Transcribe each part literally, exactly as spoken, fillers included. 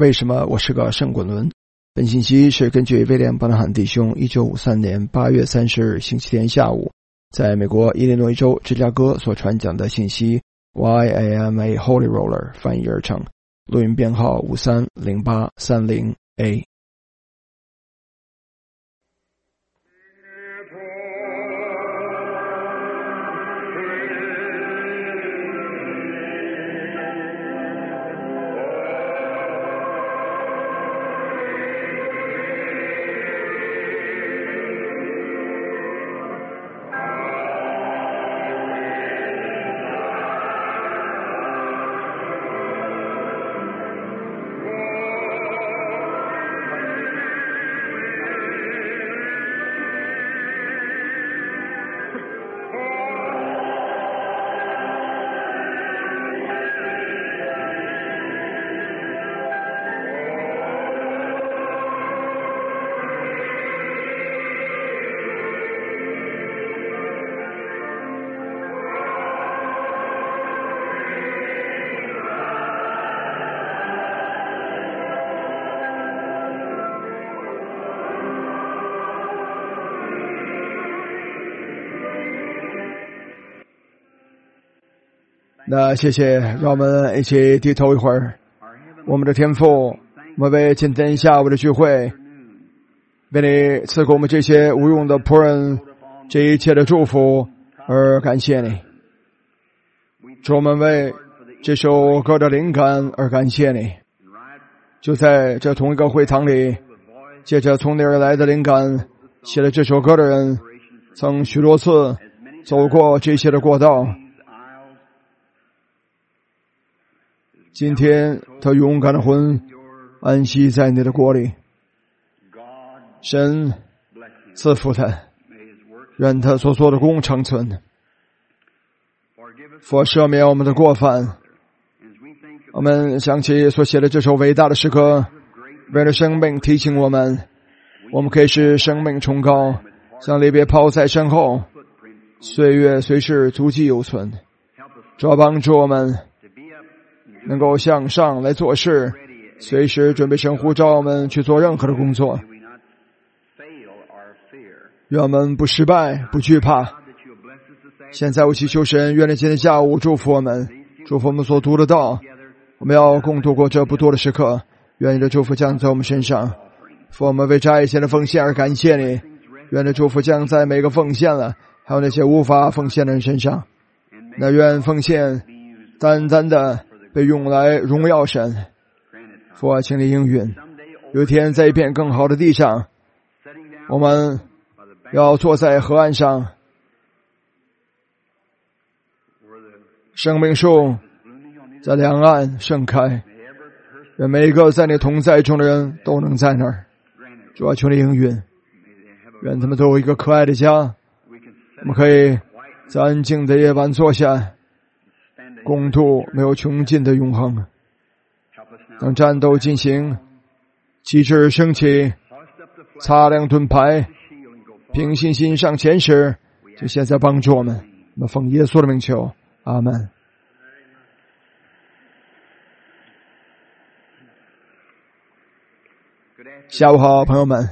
为什么我是个圣滚轮？本信息是根据威廉·伯纳罕弟兄一九五三年八月三十日星期天下午在美国伊利诺伊州芝加哥所传讲的信息 Why I am a Holy Roller 翻译而成，录音编号五三零八三零 A。那谢谢，让我们一起低头一会儿。我们的天父，我们为今天下午的聚会，为你赐给我们这些无用的仆人这一切的祝福而感谢你。主，我们为这首歌的灵感而感谢你。就在这同一个会堂里，借着从你而来的灵感写了这首歌的人，曾许多次走过这些的过道。今天他勇敢的魂安息在你的国里，神赐福他，愿他所做的功长存，佛赦免我们的过犯。我们想起所写的这首伟大的诗歌，为了生命提醒我们，我们可以使生命崇高，像离别抛在身后，岁月随时足迹犹存。主要帮助我们能够向上来做事，随时准备神呼召我们去做任何的工作。愿我们不失败，不惧怕。现在我祈求神，愿你今天下午祝福我们，祝福我们所读的道。我们要共度过这不多的时刻，愿你的祝福降在我们身上。父，我们为这一切的奉献而感谢你，愿你的祝福降在每个奉献了还有那些无法奉献的人身上。那愿奉献单单的被用来荣耀神。父，请你应允，有一天在一片更好的地上，我们要坐在河岸上，生命树在两岸盛开，愿每一个在你同在中的人都能在那儿。主啊，求你应允，愿他们都有一个可爱的家，我们可以在安静的夜晚坐下，共度没有穷尽的永恒。当战斗进行，旗帜升起，擦亮盾牌，凭信心上前时，就现在帮助我们。我们奉耶稣的名求，阿们。下午好，朋友们，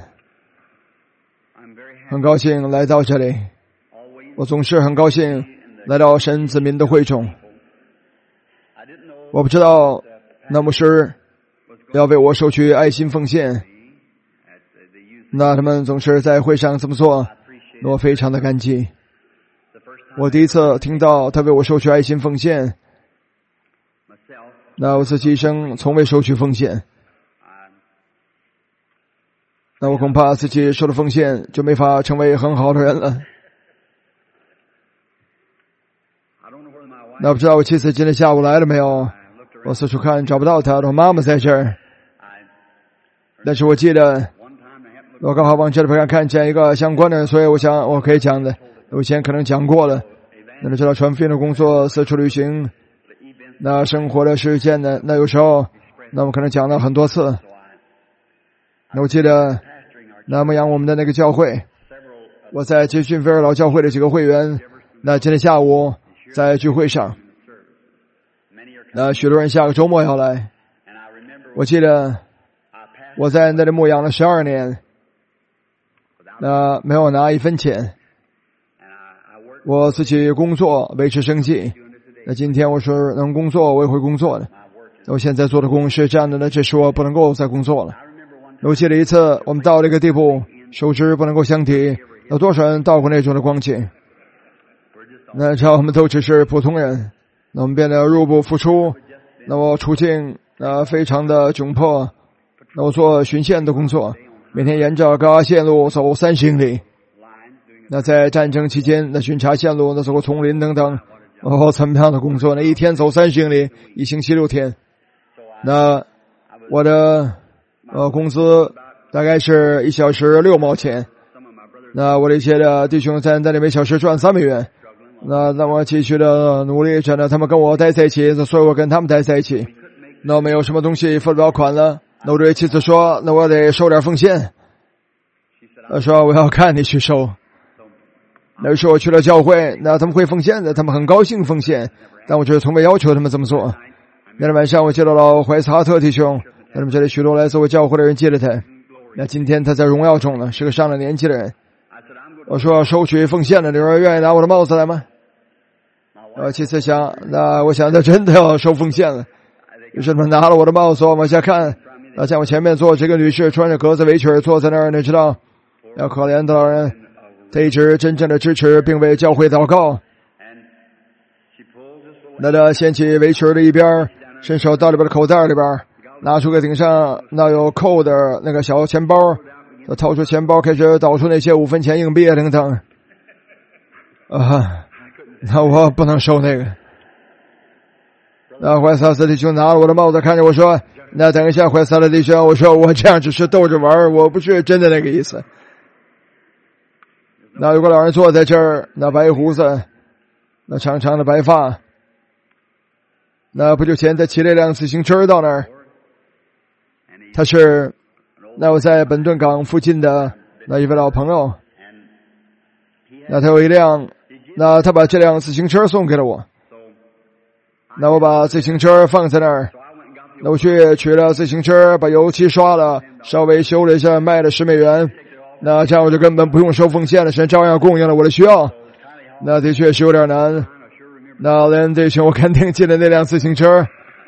很高兴来到这里。我总是很高兴来到神子民的会中。我不知道那牧师要为我收取爱心奉献，那他们总是在会上这么做，我非常的感激。我第一次听到他为我收取爱心奉献，那我自己一生从未收取奉献，那我恐怕自己收了奉献就没法成为很好的人了。那不知道我妻子今天下午来了没有？我四处看找不到她，我妈妈在这儿。但是我记得我刚好往这里边看见一个相关的，所以我想我可以讲的，我以前可能讲过了。那你知道传福音的工作，四处旅行，那生活的事件呢，那有时候那我可能讲了很多次。那我记得那么养我们的那个教会，我在接训菲尔老教会的几个会员，那今天下午在聚会上，那许多人下个周末要来， 我记得我在那里牧养了十二年，那没有拿一分钱，我自己工作维持生计。那今天我说能工作，我也会工作的。我现在做的工是这样的呢，这时我不能够再工作了。我记得一次，我们到了一个地步，手指不能够相提，有多少人到过那种的光景？那知道我们都只是普通人，那我们变得入不敷出，那我处境呃非常的窘迫。那我做巡线的工作，每天沿着高压线路走三十英里。那在战争期间，那巡查线路，那走过丛林等等，哦，怎么样的工作呢？一天走三十英里，一星期六天。那我的呃工资大概是一小时六毛钱。那我的一些的弟兄在那里每小时赚三美元。那让我继续的努力着呢，他们跟我待在一起，所以我跟他们待在一起。那我没有什么东西付不了款了，那我对妻子说，那我得收点奉献。他说我要看你去收。那时候我去了教会，那他们会奉献的，他们很高兴奉献，但我却从未要求他们这么做。那天晚上我接到了怀斯哈特弟兄，那他们这里许多来自我教会的人接了他。那今天他在荣耀中呢，是个上了年纪的人。我说收取奉献的，你说愿意拿我的帽子来吗？我其次想，那我想他真的要收奉献了。于是他们拿了我的帽子往下看，那在我前面坐这个女士，穿着格子围裙坐在那儿，你知道，要可怜的老人，他一直真正的支持并为教会祷告。那他掀起围裙的一边，伸手到里边的口袋里边，拿出个顶上那有扣的那个小钱包，他掏出钱包开始倒出那些五分钱硬币等等。啊，那我不能收那个。那怀萨斯弟兄拿了我的帽子，看着我说，那等一下怀萨斯弟兄，我说我这样只是逗着玩，我不是真的那个意思。那有个老人坐在这儿，那白胡子，那长长的白发。那不久前他骑了一辆自行车到那儿，他是那我在本顿港附近的那一位老朋友。那他有一辆，那他把这辆自行车送给了我。那我把自行车放在那儿，那我去取了自行车，把油漆刷了，稍微修了一下，卖了十美元。那这样我就根本不用收奉献了，神照样供应了我的需要。那的确是有点难。那连弟兄我肯定记得那辆自行车。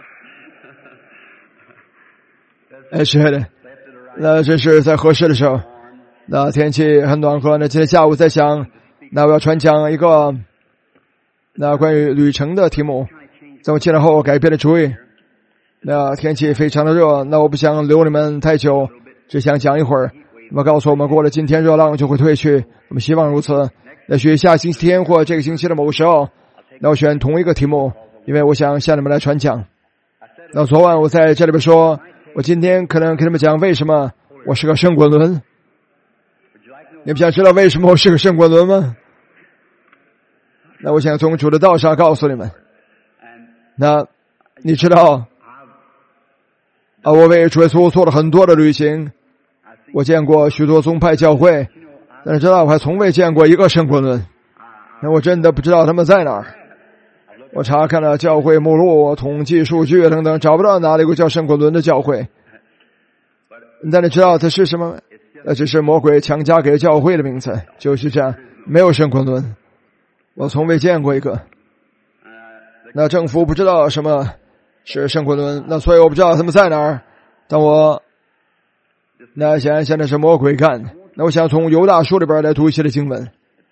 哎，是的，那这是在合适的时候。那天气很暖和，那今天下午在想，那我要传讲一个那关于旅程的题目。在我进来后改变了主意。那天气非常的热，那我不想留你们太久，只想讲一会儿。那么告诉我们，过了今天热浪就会退去，我们希望如此。也许下星期天或这个星期的某时候，那我选同一个题目，因为我想向你们来传讲。那昨晚我在这里边说，我今天可能给你们讲为什么我是个圣滚轮。你们想知道为什么我是个圣滚轮吗？那我想从主的道上告诉你们。那你知道啊，我为主耶稣做了很多的旅行，我见过许多宗派教会，但是知道我还从未见过一个圣滚轮。那我真的不知道他们在哪儿。我查看了教会目录、统计数据等等，找不到哪里有个叫圣滚轮的教会。但你知道它是什么？那只是魔鬼强加给教会的名字，就是这样，没有圣滚轮，我从未见过一个。那政府不知道什么是圣滚轮，那所以我不知道他们在哪儿。但我那显然现在是魔鬼干的。那我想从犹大书里边来读一些的经文，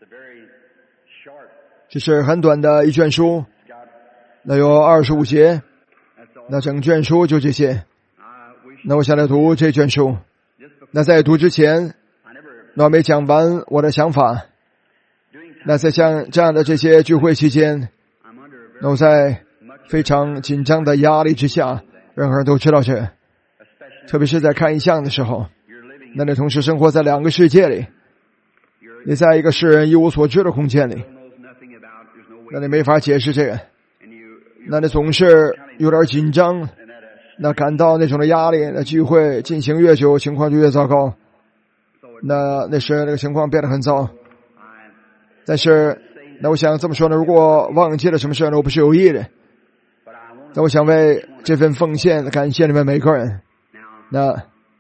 这是很短的一卷书，那有二十五节，那整卷书就这些。那我想来读这卷书。那在读之前，那我没讲完我的想法。那在像这样的这些聚会期间，那我在非常紧张的压力之下，任何人都知道这，特别是在看异象的时候，那你同时生活在两个世界里，你在一个世人一无所知的空间里，那你没法解释这个，那你总是有点紧张，那感到那种的压力，那聚会进行越久，情况就越糟糕。那那时那个情况变得很糟。但是那我想这么说呢，如果忘记了什么事呢，我不是有意的。 那我想为这份奉献感谢你们每个人。那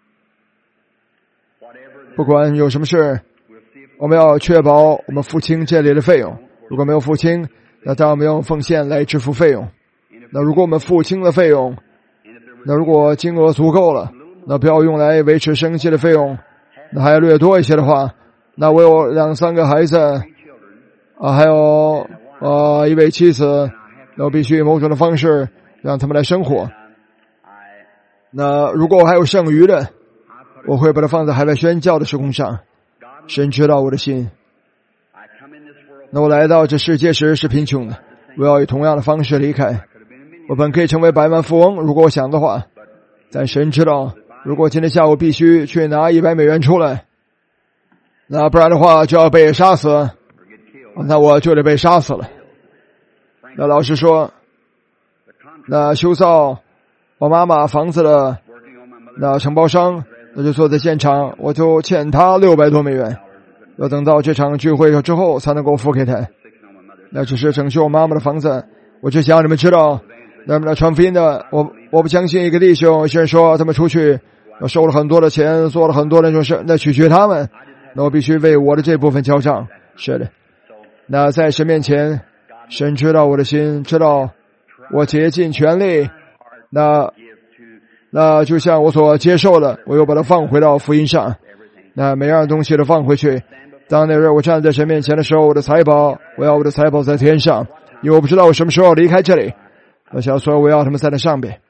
不管有什么事，我们要确保我们付清这里的费用。如果没有付清，那当然我们用奉献来支付费用。那如果我们付清了费用，那如果金额足够了，那不要用来维持生计的费用，那还要略多一些的话，那我有两三个孩子啊，还有呃一位妻子，那我必须以某种的方式让他们来生活。那如果我还有剩余的，我会把它放在海外宣教的事工上。神知道我的心。那我来到这世界时是贫穷的，我要以同样的方式离开。我本可以成为百万富翁，如果我想的话，但神知道，如果今天下午必须去拿一百美元出来，那不然的话就要被杀死，那我就得被杀死了。那老实说，那修造我妈妈房子的那承包商，那就坐在现场，我就欠他六百多美元，要等到这场聚会之后才能够付给他。那只是拯救我妈妈的房子。我只想让你们知道，那么传福音的，我我不相信一个弟兄，有些人说他们出去收了很多的钱，做了很多那种事，那取决他们，那我必须为我的这部分交账。是的，那在神面前，神知道我的心，知道我竭尽全力，那那就像我所接受的，我又把它放回到福音上，那每样东西都放回去。当那日我站在神面前的时候，我的财宝，我要我的财宝在天上，因为我不知道我什么时候要离开这里。我想说我要他们在那上边。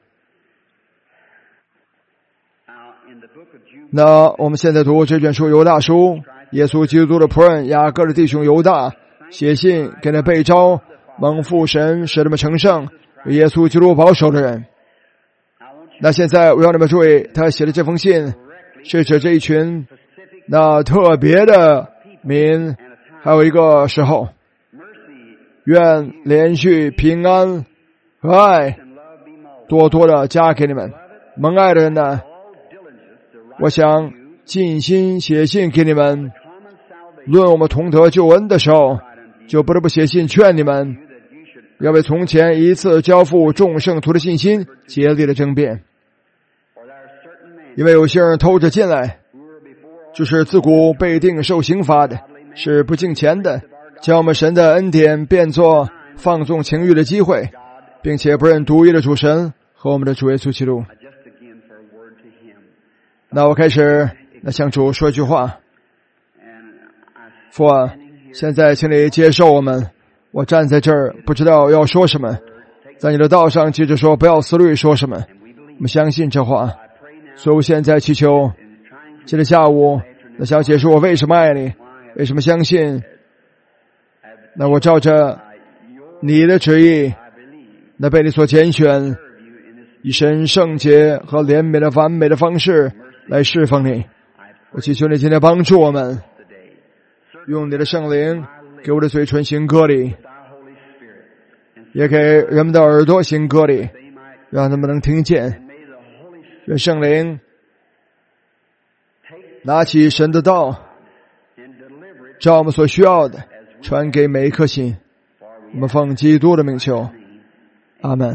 那我们现在读这卷书犹大书，耶稣基督的仆人雅各的弟兄犹大写信给那被召蒙父神使他们成圣为耶稣基督保守的人。那现在我要你们注意，他写的这封信是指这一群那特别的民，还有一个时候，愿连续平安和爱多多的加给你们。蒙爱的人呢，我想尽心写信给你们，论我们同得救恩的时候，就不得不写信劝你们，要为从前一次交付众圣徒的信心竭力的争辩。因为有些人偷着进来，就是自古被定受刑罚的，是不敬虔的，将我们神的恩典变作放纵情欲的机会，并且不认独一的主神和我们的主耶稣基督。那我开始那向主说一句话，父啊，现在请你接受我们，我站在这儿不知道要说什么，在你的道上记着说不要思虑说什么，我们相信这话。所以我现在祈求今天下午那想解释我为什么爱你，为什么相信，那我照着你的旨意，那被你所拣选，以神圣洁和怜悯的完美的方式来侍奉你。我祈求你今天帮助我们，用你的圣灵给我的嘴唇行割礼，也给人们的耳朵行割礼，让他们能听见。愿圣灵拿起神的道，照我们所需要的传给每一颗心。我们奉基督的名求，阿门。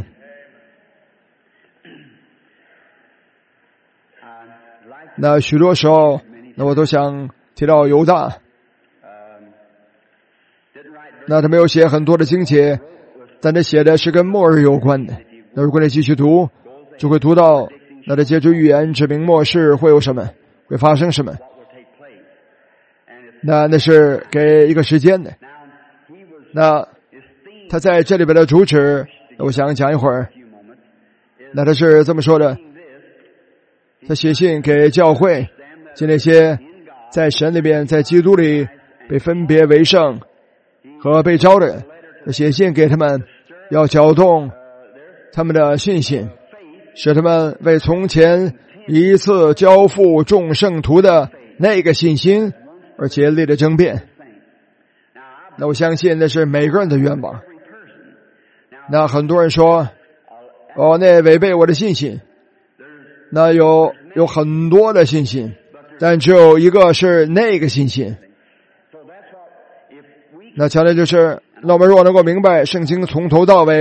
那许多时候，那我都想提到犹大，那他没有写很多的经节，但他写的是跟末日有关的。那如果你继续读，就会读到那他借助预言指明末世会有什么，会发生什么。那那是给一个时间的。那他在这里边的主旨，我想讲一会儿。那他是这么说的，他写信给教会，就那些在神里边，在基督里被分别为圣和被召的人，他写信给他们，要搅动他们的信心，使他们为从前一次交付众圣徒的那个信心而竭力的争辩。那我相信那是每个人的愿望。那很多人说，哦，那违背我的信心。那有有很多的信心，但只有一个是那个信心。那强调就是，那我们如果能够明白圣经从头到尾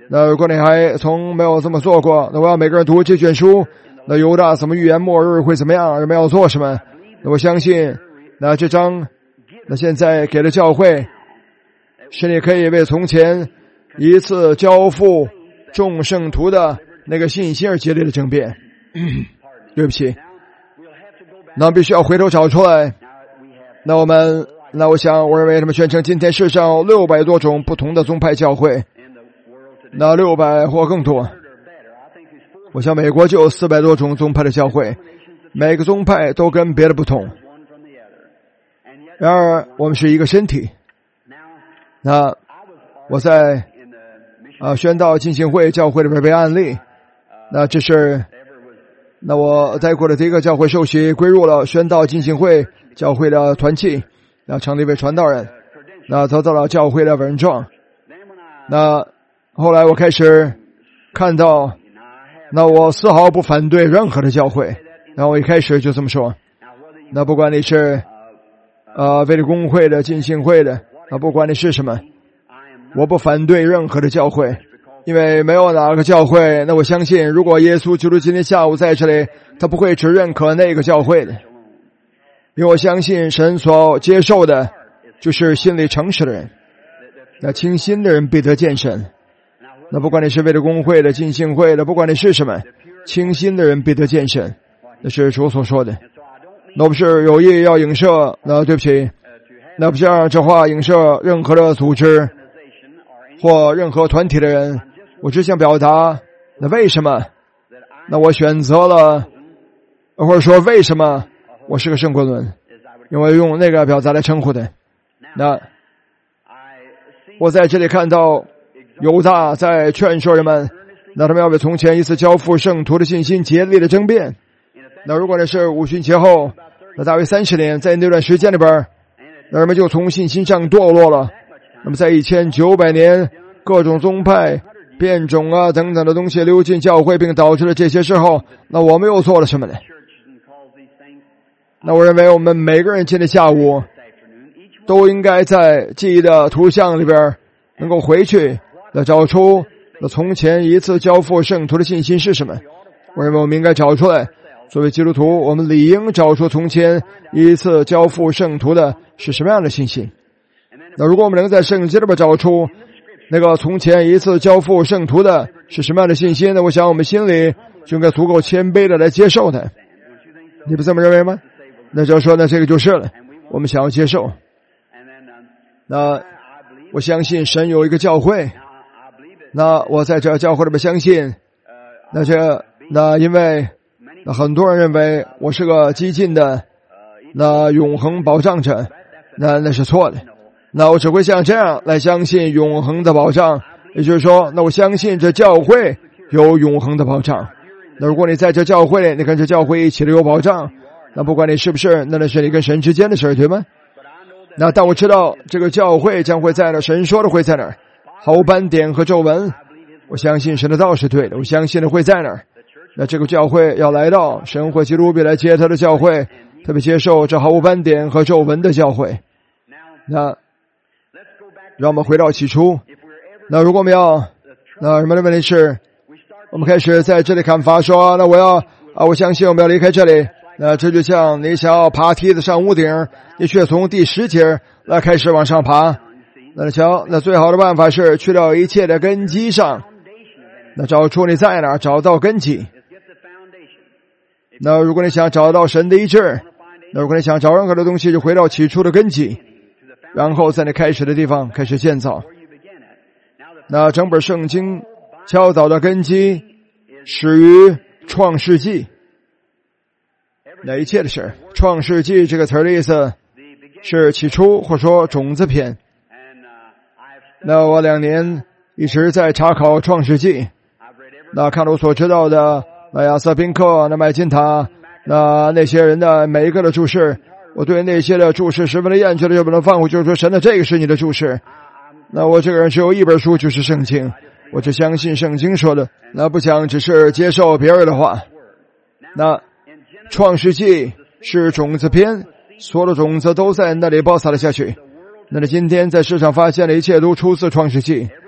那如果你还从没有这么做过，那我要每个人读这卷书。那犹大怎么预言末日会怎么样？人们要做什么？那我相信，那这章，那现在给了教会，是你可以为从前一次交付众圣徒的那个信心而激烈的争辩。对不起，那必须要回头找出来。那我们，那我想，我认为他们宣称今天世上六百多种不同的宗派教会，那六百或更多。我想美国就有四百多种宗派的教会，每个宗派都跟别的不同。然而，我们是一个身体。那我在啊宣道浸信会教会里边被案例，那这是那我待过的第一个教会受洗归入了宣道浸信会教会的团契，那成了一位传道人，那得到了教会的文状。那后来我开始看到，那我丝毫不反对任何的教会，那我一开始就这么说。那不管你是呃卫理公会的浸信会的，那不管你是什么，我不反对任何的教会，因为没有哪个教会，那我相信如果耶稣基督今天下午在这里，他不会只认可那个教会的，因为我相信神所接受的就是心里诚实的人，那清心的人必得见神。那不管你是为了公会的浸信会的，不管你是什么，清心的人必得见神，那是主所说的。那不是有意要影射，那对不起，那不是让这话影射任何的组织或任何团体的人，我只想表达，那为什么那我选择了，或者说为什么我是个圣国论，因为用那个表达来称呼的。那我在这里看到犹大在劝说人们，那他们要为从前一次交付圣徒的信心竭力的争辩。那如果那是五旬节后，那大约三十年，在那段时间里边，那人们就从信心上堕落了。那么在一千九百年，各种宗派变种啊等等的东西流进教会，并导致了这些事后，那我们又做了什么呢？那我认为我们每个人今天下午都应该在记忆的图像里边能够回去那找出那从前一次交付圣徒的信心是什么。我认为我们应该找出来，作为基督徒，我们理应找出从前一次交付圣徒的是什么样的信心。那如果我们能在圣经里边找出那个从前一次交付圣徒的是什么样的信心，那我想我们心里就应该足够谦卑的来接受它。你不这么认为吗？那就说呢，这个就是了，我们想要接受。那我相信神有一个教会，那我在这教会里边相信，那这那因为那很多人认为我是个激进的那永恒保障者，那那是错的。那我只会像这样来相信永恒的保障，也就是说，那我相信这教会有永恒的保障。那如果你在这教会里，你跟这教会一起的有保障，那不管你是不是，那那是你跟神之间的事，对吗？那但我知道这个教会将会在那，神说的会在那儿，毫无斑点和皱纹。我相信神的道是对的，我相信的会在那儿。那这个教会要来到，神会基督必来接他的教会，特别接受这毫无斑点和皱纹的教会。那让我们回到起初，那如果我们要，那人们的问题是，我们开始在这里看法说，那我要啊，我相信我们要离开这里。那这就像你想要爬梯子上屋顶，你却从第十节来开始往上爬。那瞧，那最好的办法是去掉一切的根基上，那找出你在哪儿，找到根基。那如果你想找到神的医治，那如果你想找任何的东西，就回到起初的根基，然后在你开始的地方开始建造。那整本圣经教导的根基始于创世纪。那一切的事，创世纪这个词的意思是起初，或说种子篇。那我两年一直在查考创世纪，那看我所知道的那亚瑟宾克、那麦金塔、那那些人的每一个的注释，我对那些的注释十分的厌倦的，就不能放过，就是说神的这个是你的注释。那我这个人只有一本书，就是圣经，我只相信圣经说的，那不想只是接受别人的话。那创世纪是种子篇，所有的种子都在那里播撒了下去。那么今天在世上发现的一切都出自创世纪，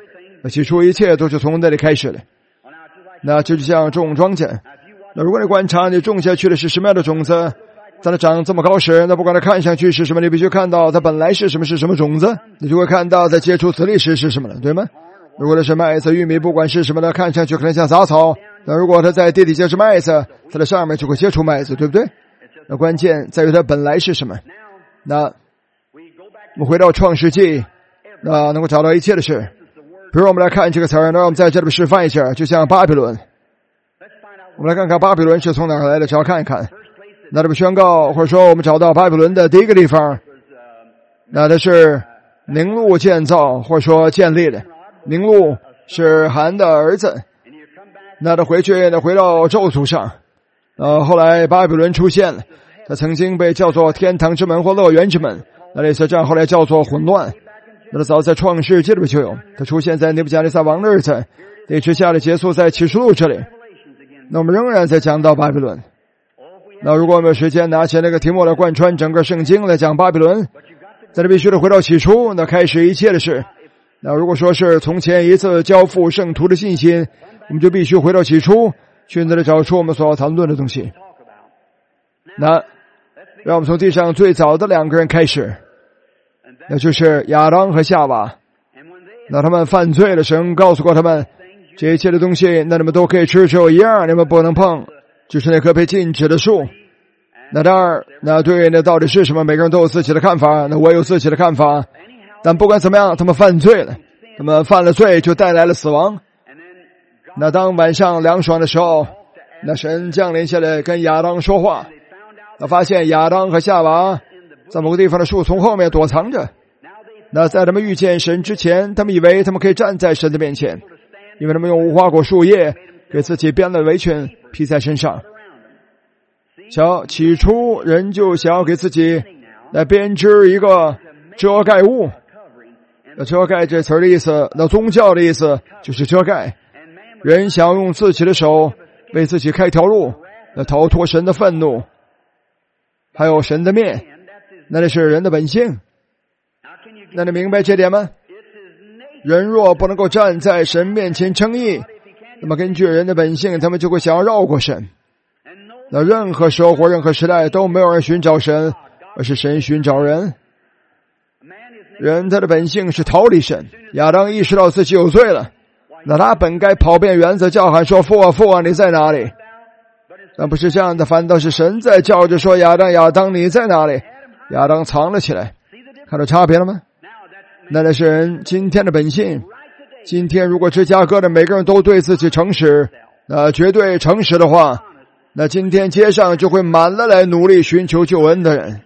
那起初一切都是从那里开始的。那就像种庄稼，那如果你观察你种下去的是什么样的种子，在它长这么高时，那不管它看上去是什么，你必须看到它本来是什么是什么种子，你就会看到在接触籽粒时是什么了，对吗？如果它是麦子、玉米，不管是什么的，看上去可能像杂草，那如果它在地底下是麦子，它的上面就会接触麦子，对不对？那关键在于它本来是什么。那我们回到创世纪，那能够找到一切的事。比如我们来看这个词儿，那我们在这里示范一下，就像巴比伦。我们来看看巴比伦是从哪儿来的，只要看一看。那这么宣告，或者说我们找到巴比伦的第一个地方，那它是宁录建造或者说建立的。宁录是韩的儿子，那他回去呢回到咒诅上。呃，后来巴比伦出现了，他曾经被叫做天堂之门或乐园之门，那类似这样后来叫做混乱。那早在创世纪里面就有，它出现在尼布甲尼撒王的日子，一直下来结束在启示录这里。那我们仍然在讲到巴比伦。那如果我们有时间拿起那个题目来贯穿整个圣经来讲巴比伦，在这必须得回到起初，那开始一切的事。那如果说是从前一次交付圣徒的信心，我们就必须回到起初，去那里找出我们所要谈论的东西。那让我们从地上最早的两个人开始，那就是亚当和夏娃。那他们犯罪了，神告诉过他们，这一切的东西，那你们都可以吃，只有一样你们不能碰，就是那棵被禁止的树。那当然，那对那到底是什么，每个人都有自己的看法，那我有自己的看法。但不管怎么样，他们犯罪了，他们犯了罪就带来了死亡。那当晚上凉爽的时候，那神降临下来跟亚当说话，他发现亚当和夏娃在某个地方的树丛后面躲藏着。那在他们遇见神之前，他们以为他们可以站在神的面前，因为他们用无花果树叶给自己编了围裙披在身上。瞧，起初人就想要给自己来编织一个遮盖物。那遮盖这词儿的意思，那宗教的意思就是遮盖。人想要用自己的手为自己开条路，来逃脱神的愤怒，还有神的面，那这是人的本性。那你明白这点吗？人若不能够站在神面前称义，那么根据人的本性，他们就会想要绕过神。那任何时候或任何时代都没有人寻找神，而是神寻找人。人他的本性是逃离神。亚当意识到自己有罪了，那他本该跑遍园子叫喊说，父啊父啊你在哪里？但不是这样的，反倒是神在叫着说，亚当亚当你在哪里？亚当藏了起来。看到差别了吗？那那是人今天的本性。今天如果芝加哥的每个人都对自己诚实，那绝对诚实的话，那今天街上就会满了来努力寻求救恩的人。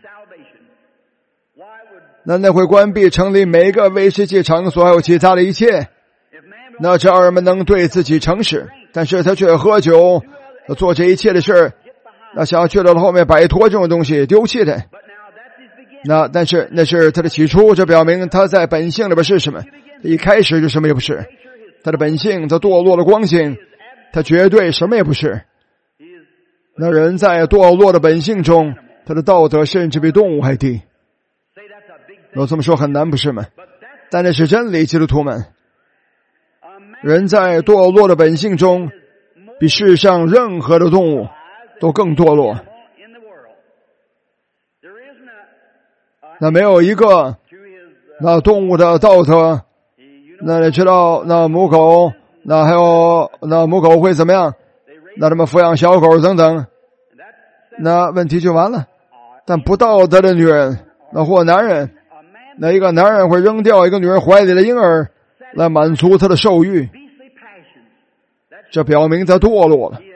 那那会关闭城里每一个威士忌场所，还有其他的一切。那只要人们能对自己诚实，但是他却喝酒，做这一切的事，那想要去到后面摆脱这种东西，丢弃的。那但是那是他的起初，这表明他在本性里边是什么？一开始就什么也不是。他的本性，他堕落的光景，他绝对什么也不是。那人在堕落的本性中，他的道德甚至比动物还低。我这么说很难，不是吗？但那是真理，基督徒们。人在堕落的本性中，比世上任何的动物都更堕落。那没有一个那动物的道德，那你知道那母狗，那还有那母狗会怎么样？那他们抚养小狗等等，那问题就完了。但不道德的女人，那或男人，那一个男人会扔掉一个女人怀里的婴儿来满足他的兽欲，这表明他堕落了，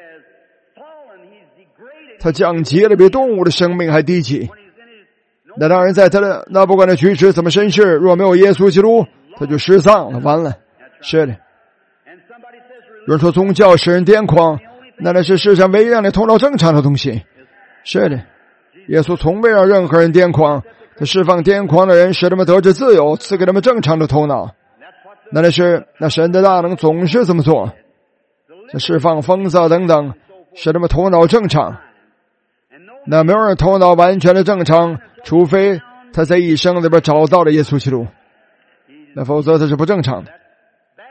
他降级了，比动物的生命还低级。那当然在他的那不管他举止怎么绅士，若没有耶稣基督，他就失丧了，完了。是的。有人说宗教使人癫狂，那那是世上唯一让你头脑正常的东西。是的，耶稣从未让任何人癫狂，他释放癫狂的人，使他们得着自由，赐给他们正常的头脑。那那是那神的大能总是这么做，他释放疯子等等，使他们头脑正常。那没有人头脑完全的正常，除非他在一生里边找到了耶稣基督，那否则他是不正常的。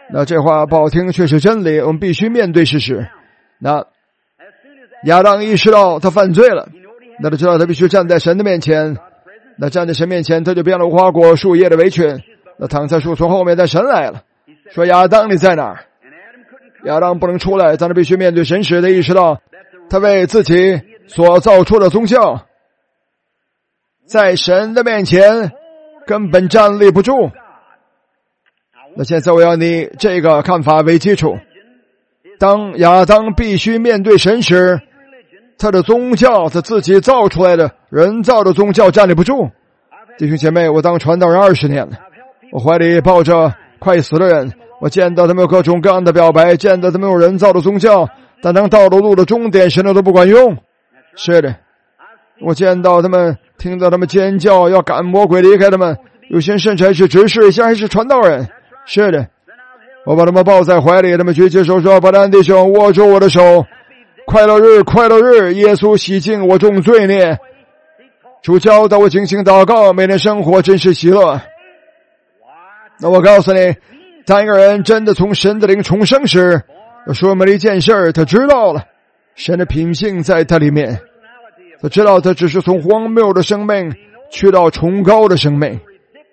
那这话不好听，却是真理，我们必须面对事实。那亚当意识到他犯罪了，那他知道他必须站在神的面前。那站在神面前，他就变了无花果树叶的围裙，那躺在树丛后面，但神来了，说亚当你在哪儿？亚当不能出来，但他必须面对神时，他意识到他为自己所造出的宗教在神的面前根本站立不住。那现在我要你这个看法为基础，当亚当必须面对神时，他的宗教他自己造出来的人造的宗教站立不住。弟兄姐妹，我当传道人二十年了，我怀里抱着快死的人，我见到他们有各种各样的表白，见到他们有人造的宗教，但当到了路的终点，神的都不管用。是的，我见到他们，听到他们尖叫，要赶魔鬼离开他们，有些甚至还是执事，有些还是传道人。是的，我把他们抱在怀里，他们举起手说：伯兰弟兄，握住我的手，快乐日，快乐日，耶稣洗净我众罪孽，主教导我精心祷告，每天生活真是喜乐。那我告诉你，当一个人真的从神的灵重生时，说明了一件事，他知道了神的品性在他里面，他知道他只是从荒谬的生命去到崇高的生命。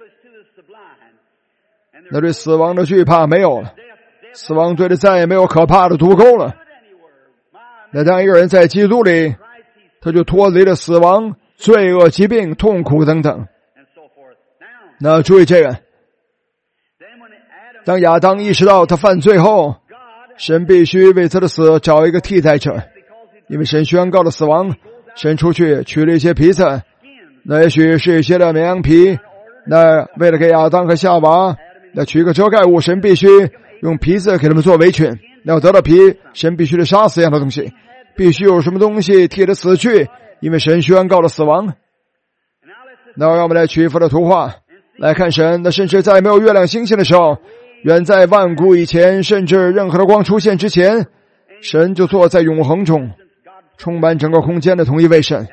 那对死亡的惧怕没有了，死亡对他再也没有可怕的毒钩了。那当一个人在基督里，他就脱离了死亡、罪恶、疾病、痛苦等等。那注意这个，当亚当意识到他犯罪后，神必须为他的死找一个替代者，因为神宣告了死亡，神出去取了一些皮子，那也许是一些的绵羊皮，那为了给亚当和夏娃那取一个遮盖物，神必须用皮子给他们做围裙。要得到皮，神必须得杀死一样的东西，必须有什么东西替他死去，因为神宣告了死亡。那让我们来取一幅的图画来看神。那甚至在没有月亮星星的时候，远在万古以前，甚至任何的光出现之前，神就坐在永恒中，充满整个空间的同一位神。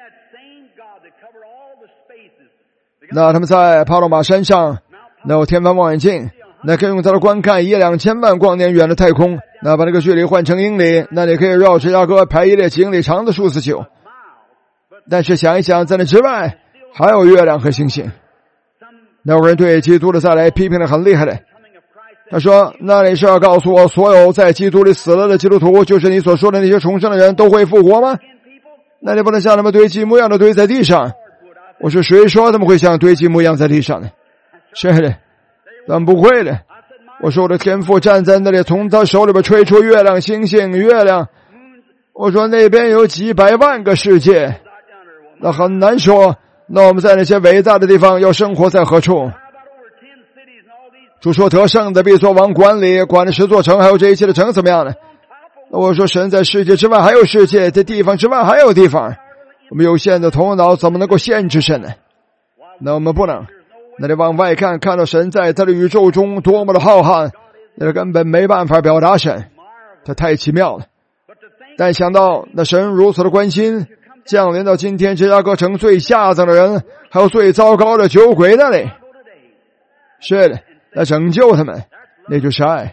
那他们在帕罗马山上，那有天文望远镜，那可以用它来观看一两千万光年远的太空，那把那个距离换成英里，那你可以绕芝加哥排一列几英里长的数字球。但是想一想，在那之外还有月亮和星星。那有人对基督的再来批评的很厉害的，他说，那你是要告诉我所有在基督里死了的基督徒，就是你所说的那些重生的人都会复活吗？那你不能像他们堆积木一样的堆在地上。我说，谁说他们会像堆积木一样在地上呢？是的，但不会的。我说，我的天父站在那里，从他手里边吹出月亮、星星、月亮。我说，那边有几百万个世界，那很难说。那我们在那些伟大的地方要生活在何处？主说，得胜的必做王管理，管了十座城，还有这一切的城怎么样呢？那我说，神在世界之外还有世界，在地方之外还有地方。我们有限的头脑怎么能够限制神呢？那我们不能。那得往外看，看到神在他的宇宙中多么的浩瀚，那根本没办法表达神，他太奇妙了。但想到那神如此的关心，降临到今天芝加哥城最下层的人，还有最糟糕的酒鬼那里，是的，来拯救他们，那就是爱。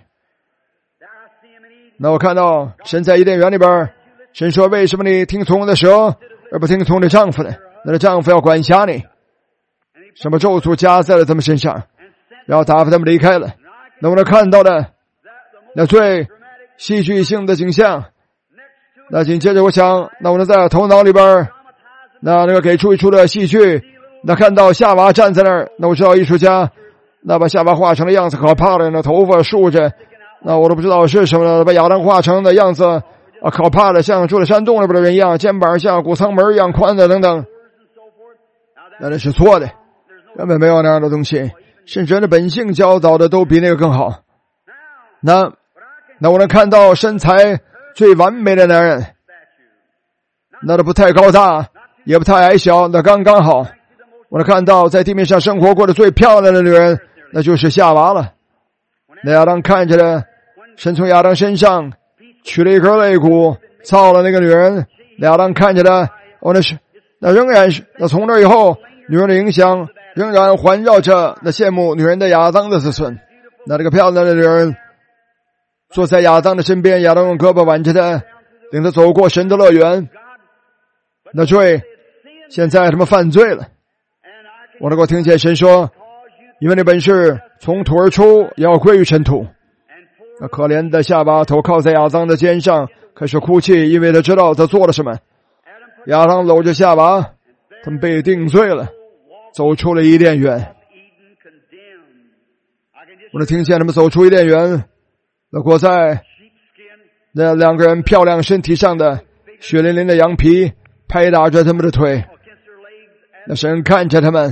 那我看到神在伊甸园里边，神说，为什么你听从的蛇而不听从你丈夫呢？那的丈夫要管辖你，什么咒诅加在了他们身上，然后打发他们离开了。那我们看到的那最戏剧性的景象，那紧接着我想，那我们在头脑里边，那那个给出一出的戏剧，那看到夏娃站在那儿，那我知道艺术家那把夏娃画成的样子可怕的，那头发竖着，那我都不知道是什么了，把亚当画成的样子啊，可怕的，像住在山洞里边的人一样，肩膀像谷仓门一样宽的等等。那那是错的，根本没有那样的东西，甚至人的本性教导的都比那个更好。那那我能看到身材最完美的男人，那都不太高大，也不太矮小，那刚刚好。我能看到在地面上生活过的最漂亮的女人，那就是夏娃了。那亚当看着的，神从亚当身上取了一根肋骨，造了那个女人。那亚当看着的，哦，那是那仍然是那从那以后，女人的影响仍然环绕着那羡慕女人的亚当的子孙。 那这个漂亮的女人坐在亚当的身边，亚当用胳膊挽着他，领他走过神的乐园。那诸位，现在他们犯罪了，我能够听见神说，因为你本是从土而出，要归于尘土。那可怜的下巴头靠在亚当的肩上，开始哭泣，因为他知道他做了什么。亚当搂着下巴，他们被定罪了，走出了伊甸园。我能听见他们走出伊甸园，那裹在那两个人漂亮身体上的血淋淋的羊皮拍打着他们的腿。那神看着他们，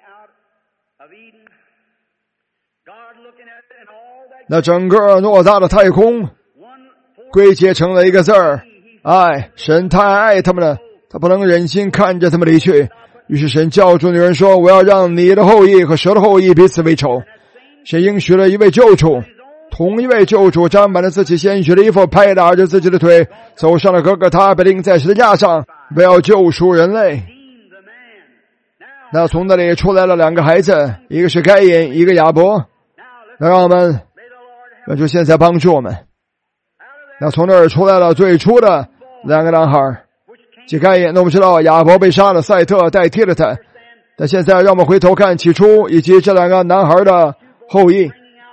那整个偌大的太空归结成了一个字儿，爱。神太爱他们了，他不能忍心看着他们离去，于是神叫住女人说，我要让你的后裔和蛇的后裔彼此为仇。神应许了一位救主，同一位救主沾满了自己鲜血的衣服，拍打着自己的腿，走上了哥哥他，被钉在十字架上，为要救赎人类。那从那里出来了两个孩子，一个是该隐，一个亚伯。那让我们那就现在帮助我们。那从那儿出来了最初的两个男孩，即该隐。那我们知道亚伯被杀了，赛特代替了他。但现在让我们回头看起初以及这两个男孩的后裔。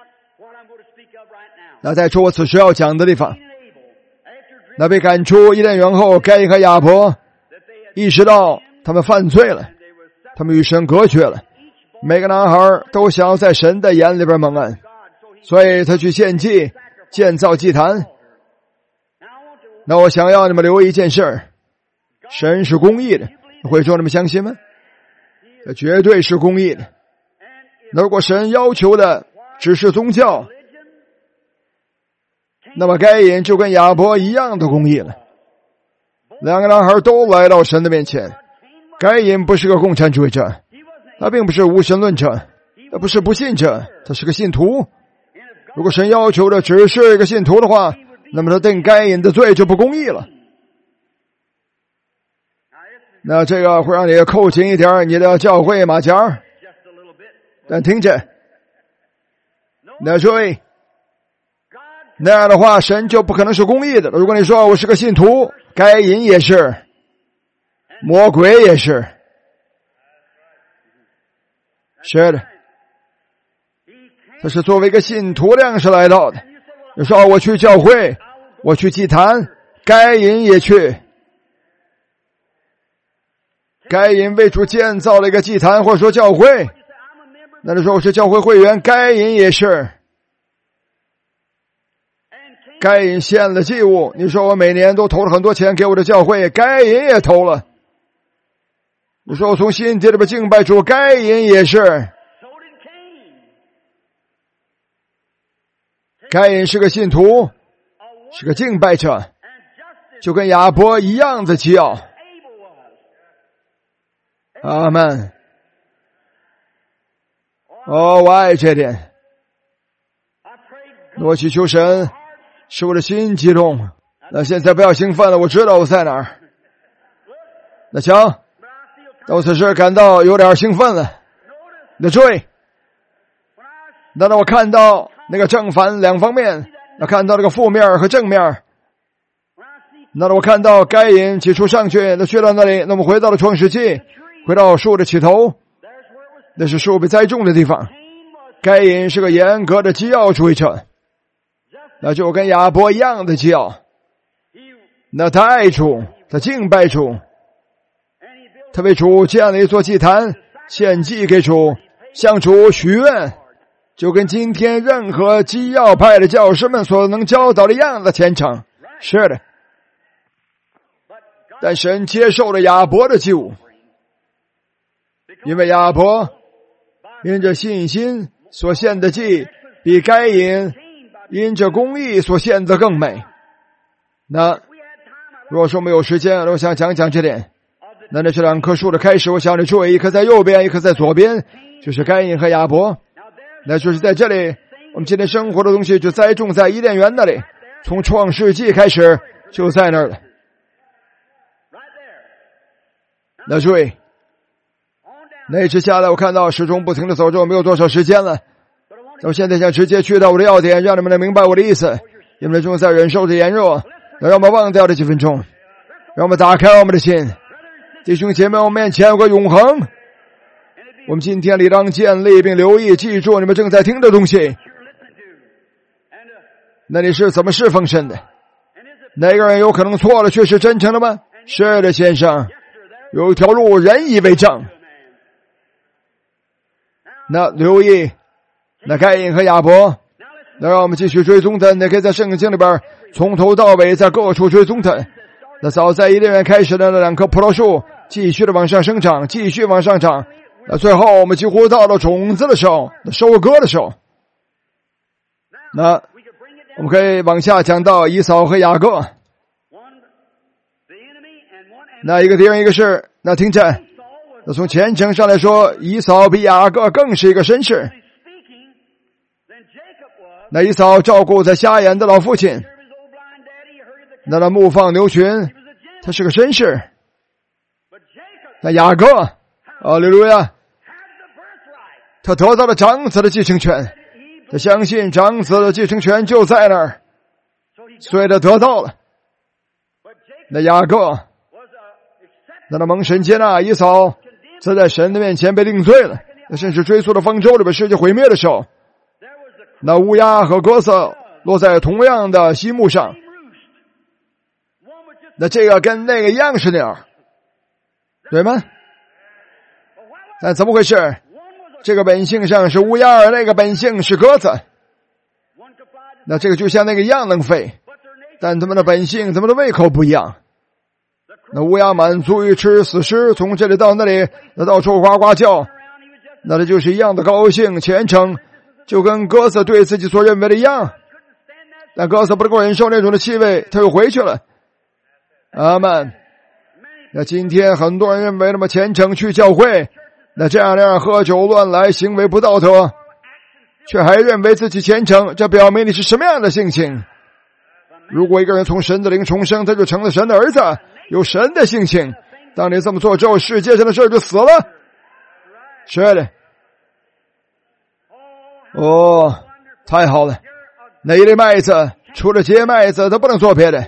那在说我此时要讲的地方，那被赶出伊甸园后，该隐和亚伯意识到他们犯罪了，他们与神隔绝了。每个男孩都想要在神的眼里边蒙恩，所以他去献祭，建造祭坛。那我想要你们留意一件事，神是公义的，会说你们相信吗？绝对是公义的。那如果神要求的只是宗教，那么该隐就跟亚伯一样的公义了。两个男孩都来到神的面前。该隐不是个共产主义者，他并不是无神论者，他不是不信者，他是个信徒。如果神要求的只是一个信徒的话，那么他定该隐的罪就不公义了。那这个会让你扣紧一点你的教会马甲，但听着，那注意，那样的话神就不可能是公义的了。如果你说我是个信徒，该隐也是，魔鬼也是，是的，他是作为一个信徒量是来到的。你说我去教会，我去祭坛，该隐也去。该隐为主建造了一个祭坛，或者说教会。那你说我是教会会员，该隐也是。该隐献了祭物，你说我每年都投了很多钱给我的教会，该隐也投了。你说我从心底里边敬拜主，该隐也是。该隐是个信徒，是个敬拜者，就跟亚伯一样的基要。阿们。哦，我爱这点。我祈求神使我的心激动。那现在不要兴奋了，我知道我在哪儿。那瞧，我此时感到有点兴奋了。那注意，那让我看到那个正反两方面，那看到这个负面和正面。那让我看到该隐起初上去，那去到那里，那我们回到了创世纪，回到树的起头，那是树被栽种的地方。该隐是个严格的基要主义者，那就跟亚伯一样的基要。那他爱主，他敬拜主，他为主建了一座祭坛，献祭给主，向主许愿，就跟今天任何基要派的教师们所能教导的一样的虔诚。是的，但神接受了亚伯的祭物，因为亚伯因着信心所献的祭比该隐因着公义所献的更美。那如果说没有时间，我想讲讲这点。那这是两棵树的开始，我想你注意，一棵在右边，一棵在左边，就是该隐和亚伯。那就是在这里，我们今天生活的东西就栽种在伊甸园那里，从创世纪开始就在那儿了。那注意，那一直下来我看到时钟不停的走着，没有多少时间了。 那我现在想直接去到我的要点，让你们能明白我的意思。你们正在忍受着炎热，那让我们忘掉这几分钟，让我们打开我们的心。弟兄姐妹，我们面前有个永恒。我们今天理当建立并留意记住你们正在听的东西。那你是怎么侍奉神的？哪个人有可能错了却是真诚的吗？是的，先生，有一条路人以为正。那留意，那该隐和亚伯，那让我们继续追踪他。那可以在圣经里边从头到尾在各处追踪他。那早在伊甸园开始的那两棵葡萄树继续的往上生长，继续往上长。那最后我们几乎到了种子的时候，那收割的时候。那我们可以往下讲到以扫和雅各。那一个敌人，一个是，那听见，那从虔诚上来说，以扫比雅各更是一个绅士。那以扫照顾在瞎眼的老父亲，那他牧放牛群，他是个绅士。那雅各，哈利路亚，他得到了长子的继承权，他相信长子的继承权就在那儿，所以他得到了。那雅各，那他蒙神接纳，以扫则在神的面前被定罪了。那甚至追溯的方舟里边世界毁灭的时候，那乌鸦和鸽子落在同样的溪木上，那这个跟那个一样是那样，对吗？但怎么回事？这个本性上是乌鸦，而那个本性是鸽子。那这个就像那个一样能飞，但他们的本性，他们的胃口不一样。那乌鸦满足于吃死尸，从这里到那里，那到处呱呱叫，那它就是一样的高兴虔诚，就跟鸽子对自己所认为的一样。但鸽子不能够忍受那种的气味，它又回去了。阿们。那今天很多人认为那么虔诚去教会，那这样那样喝酒乱来，行为不道德，却还认为自己虔诚，这表明你是什么样的性情。如果一个人从神的灵重生，他就成了神的儿子，有神的性情。当你这么做之后，世界上的事就死了。是的。哦，太好了。那一粒麦子除了结麦子，它不能做别的。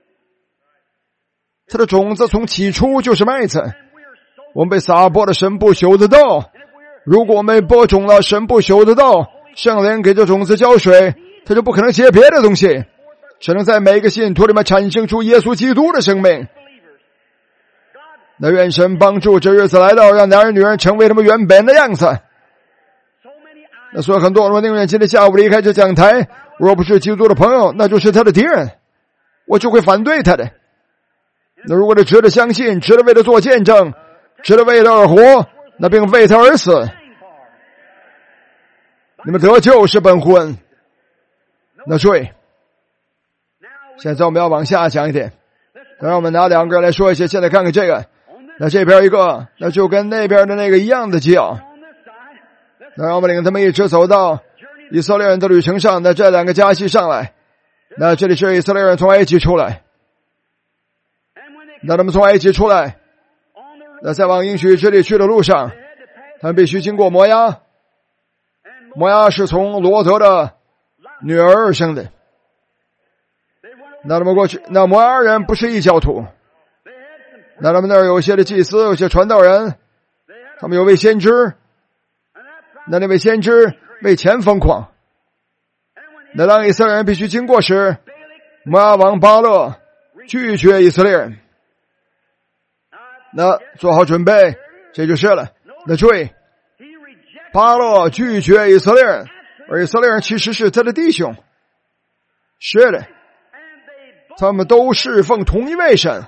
它的种子从起初就是麦子。我们被撒播了神不朽的道。如果我们播种了神不朽的道，圣灵给这种子浇水，它就不可能结别的东西，只能在每个信徒里面产生出耶稣基督的生命。那愿神帮助这日子来到，让男人女人成为他们原本的样子。那所以很多人宁愿今天下午离开这讲台，若不是基督的朋友，那就是他的敌人，我就会反对他的。那如果他值得相信，值得为他做见证，值得为他而活，那并为他而死。你们得救是本乎恩。那注意，现在我们要往下讲一点，让我们拿两个人来说一些。现在看看这个，那这边一个，那就跟那边的那个一样的记号。那让我们领他们一直走到以色列人的旅程上。那这两个加系上来，那这里是以色列人从埃及出来。那他们从埃及出来，那在往应许之地去的路上，他们必须经过摩押。摩押是从罗德的女儿而生的。那他们过去，那摩押人不是异教徒，那他们那儿有些的祭司，有些传道人，他们有位先知。那那位先知为钱疯狂。那当以色列人必须经过时，摩押王巴勒拒绝以色列人。那做好准备，这就是了。那注意，巴勒拒绝以色列人，而以色列人其实是他的弟兄。是的，他们都侍奉同一位神。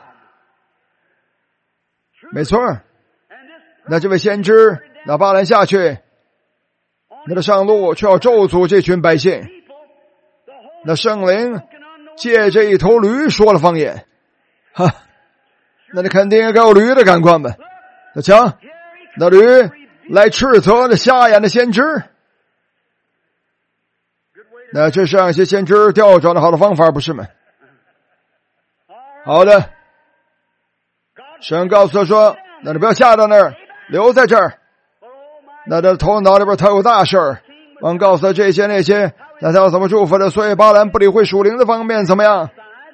没错。那这位先知，那巴兰下去，那他上路却要咒诅这群百姓。那圣灵借这一头驴说了方言。哈，那你肯定该有驴的感官吧？那瞧，那驴来斥责那瞎眼的先知。那这是让一些先知调转的好的方法，不是吗？好的，神告诉他说，那你不要下到那儿，留在这儿。那他头脑里边他有大事儿， 王告诉他这些那些，那他要怎么祝福的？所以巴兰不理会属灵的方面怎么样，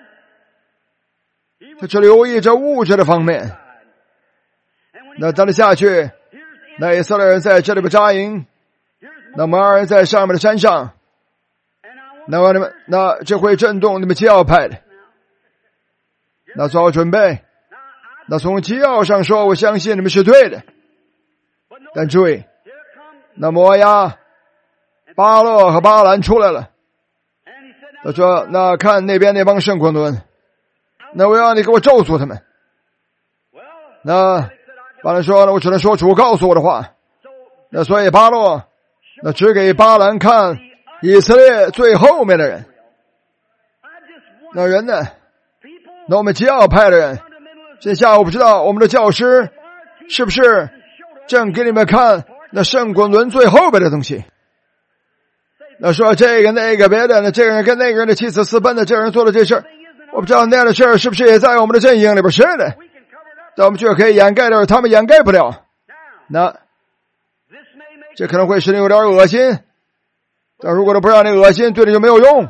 他只留意着物质的方面。那当他下去，那以色列人在这里边扎营，那摩押人在上面的山上，那么你们那这会震动你们基要派的，那做好准备。那从基要上说，我相信你们是对的，但注意，那摩押、巴勒和巴兰出来了。他说：“那看那边那帮圣滚伦，那我要你给我咒诅他们。”那巴兰说：“那我只能说主告诉我的话。”那所以巴勒那只给巴兰看以色列最后面的人。那人呢？那我们基要派的人，这下我不知道我们的教师是不是正给你们看那圣滚伦最后边的东西。那说这个那个别的，那这个人跟那个人的妻子私奔的，这个人做了这事儿，我不知道那样的事儿是不是也在我们的阵营里边。是的，但我们却可以掩盖掉，他们掩盖不了。那这可能会使你有点恶心，但如果都不让你恶心，对你就没有用。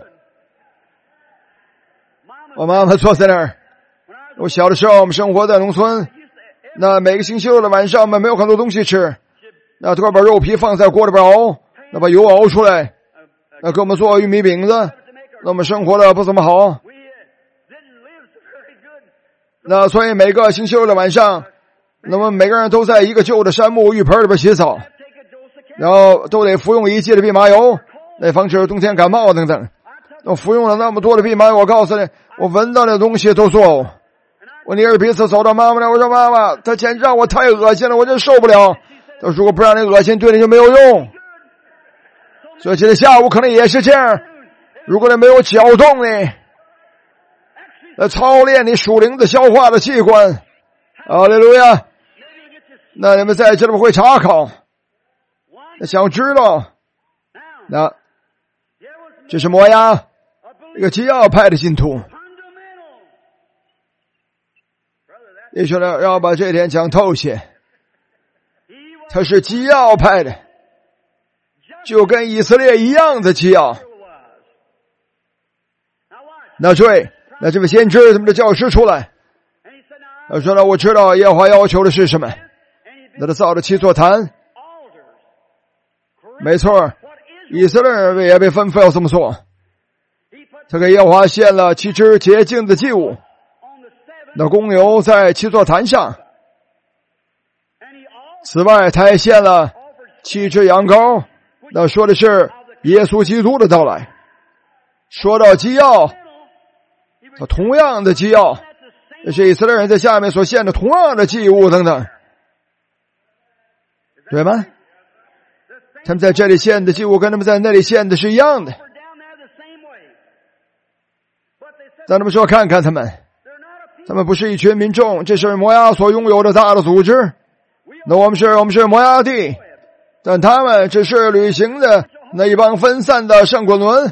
我妈妈坐在那儿，我小的时候我们生活在农村，那每个星期六的晚上我们没有很多东西吃，那都把肉皮放在锅里边熬，那把油熬出来，那给我们做玉米饼子，那我们生活的不怎么好。那所以每个星期六的晚上，那么每个人都在一个旧的杉木浴盆里边洗澡，然后都得服用一剂的蓖麻油，来防止冬天感冒等等。我服用了那么多的蓖麻油，我告诉你，我闻到的东西都作呕。我捏着鼻子走到妈妈那，我说妈妈，他简直让我太恶心了，我真受不了。他说如果不让你恶心，对你就没有用。所以今天下午可能也是这样，如果你没有搅动你，来操练你属灵的消化的器官，哈利路亚。那你们在这里会查考，那想知道，那这是摩押一个基要派的信徒。也许呢要把这一点讲透些，他是基要派的，就跟以色列一样的基要。那注意，那这位先知他们的教师出来，他说呢，我知道耶和华要求的是什么，那他造了七座坛。没错，以色列人也被吩咐要这么做，他给耶和华献了七只洁净的祭物，那公牛在七座坛上。此外他还献了七只羊羔，那说的是耶稣基督的到来。说到基要，他同样的基要，这是以色列人在下面所献的同样的祭物等等，对吗？他们在这里献的祭物跟他们在那里献的是一样的。咱们说看看他们，他们不是一群民众，这是摩押所拥有的大的组织。那我们是我们是摩押地，但他们只是旅行的那一帮分散的圣滚伦。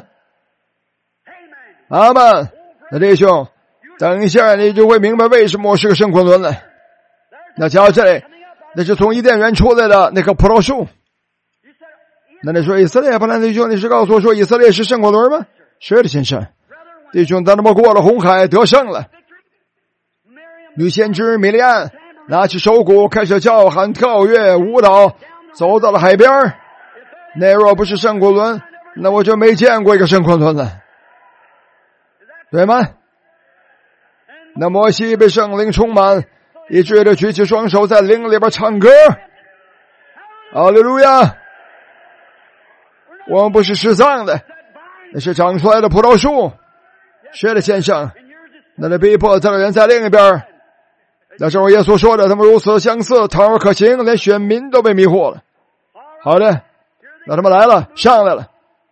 阿们。那弟兄，等一下你就会明白为什么我是个圣滚伦了。那瞧这里，那是从伊甸园出来的那棵葡萄树。那你说以色列，不然弟兄，你是告诉我说以色列是圣滚伦吗？是的，先生。弟兄，当他们过了红海得胜了，女先知米利暗拿起手鼓开始叫喊跳跃舞蹈，走到了海边。那若不是圣滚伦，那我就没见过一个圣滚伦了，对吗？那摩西被圣灵充满，以至于举起双手在灵里边唱歌，哈利路亚。我们不是失丧的，那是长出来的葡萄树。是的，先生。那那逼迫他的人在另一边，那正如耶稣说的，他们如此相似，堂而可行，连选民都被迷惑了。好的，那他们来了，上来了。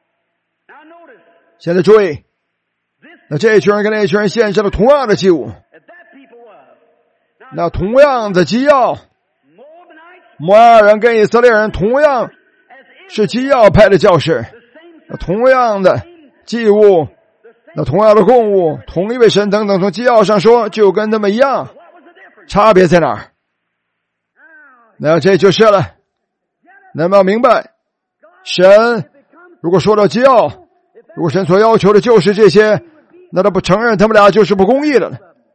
现在注意，那这一群人跟那一群人献上了同样的祭物，那同样的基要，摩押人跟以色列人同样是基要派的教士，那同样的祭物，那同样的供物，同一位神等等，从基要上说就跟他们一样，差别在哪儿？那这就是了。那么要明白，神如果说到基要，如果神所要求的就是这些，那他不承认他们俩就是不公义的了。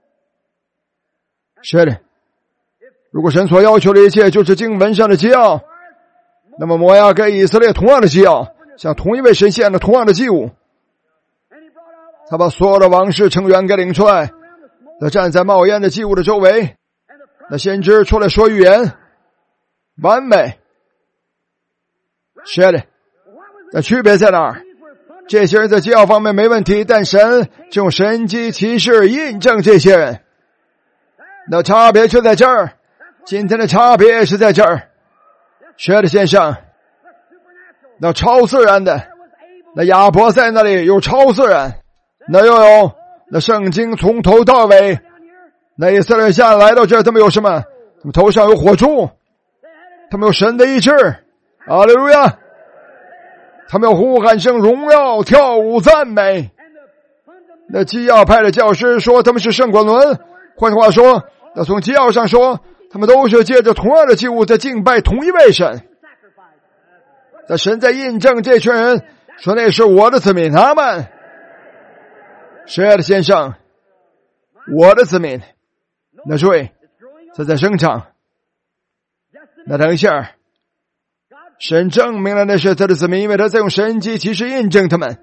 是的，如果神所要求的一切就是经文上的基要，那么摩亚给以色列同样的基要，向同一位神献了同样的祭物。他把所有的王室成员给领出来，他站在冒烟的祭物的周围，那先知出来说预言，完美。是的，那区别在哪儿？这些人在基要方面没问题，但神就用神迹奇事印证这些人。那差别就在这儿，今天的差别是在这儿。是的，先生，那超自然的，那亚伯在那里有超自然，那又有那圣经从头到尾，那以色列下来到这儿，他们有什么？他们头上有火柱，他们有神的意志，哈利路亚！他们有呼喊声荣耀，跳舞赞美。那基要派的教师说他们是圣管伦，换句话说，那从基要上说，他们都是借着同样的祭物在敬拜同一位神。那神在印证这群人，说那是我的子民，他们是的，先生，我的子民。那注意，这在生长。那等一下，神证明了那是他的子民，因为他在用神迹奇事印证他们。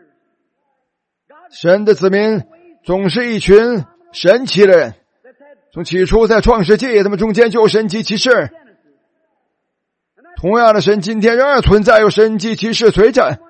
神的子民总是一群神奇的人，从起初在创世纪，他们中间就有神迹奇事。同样的神今天仍然存在，有神迹奇事随着。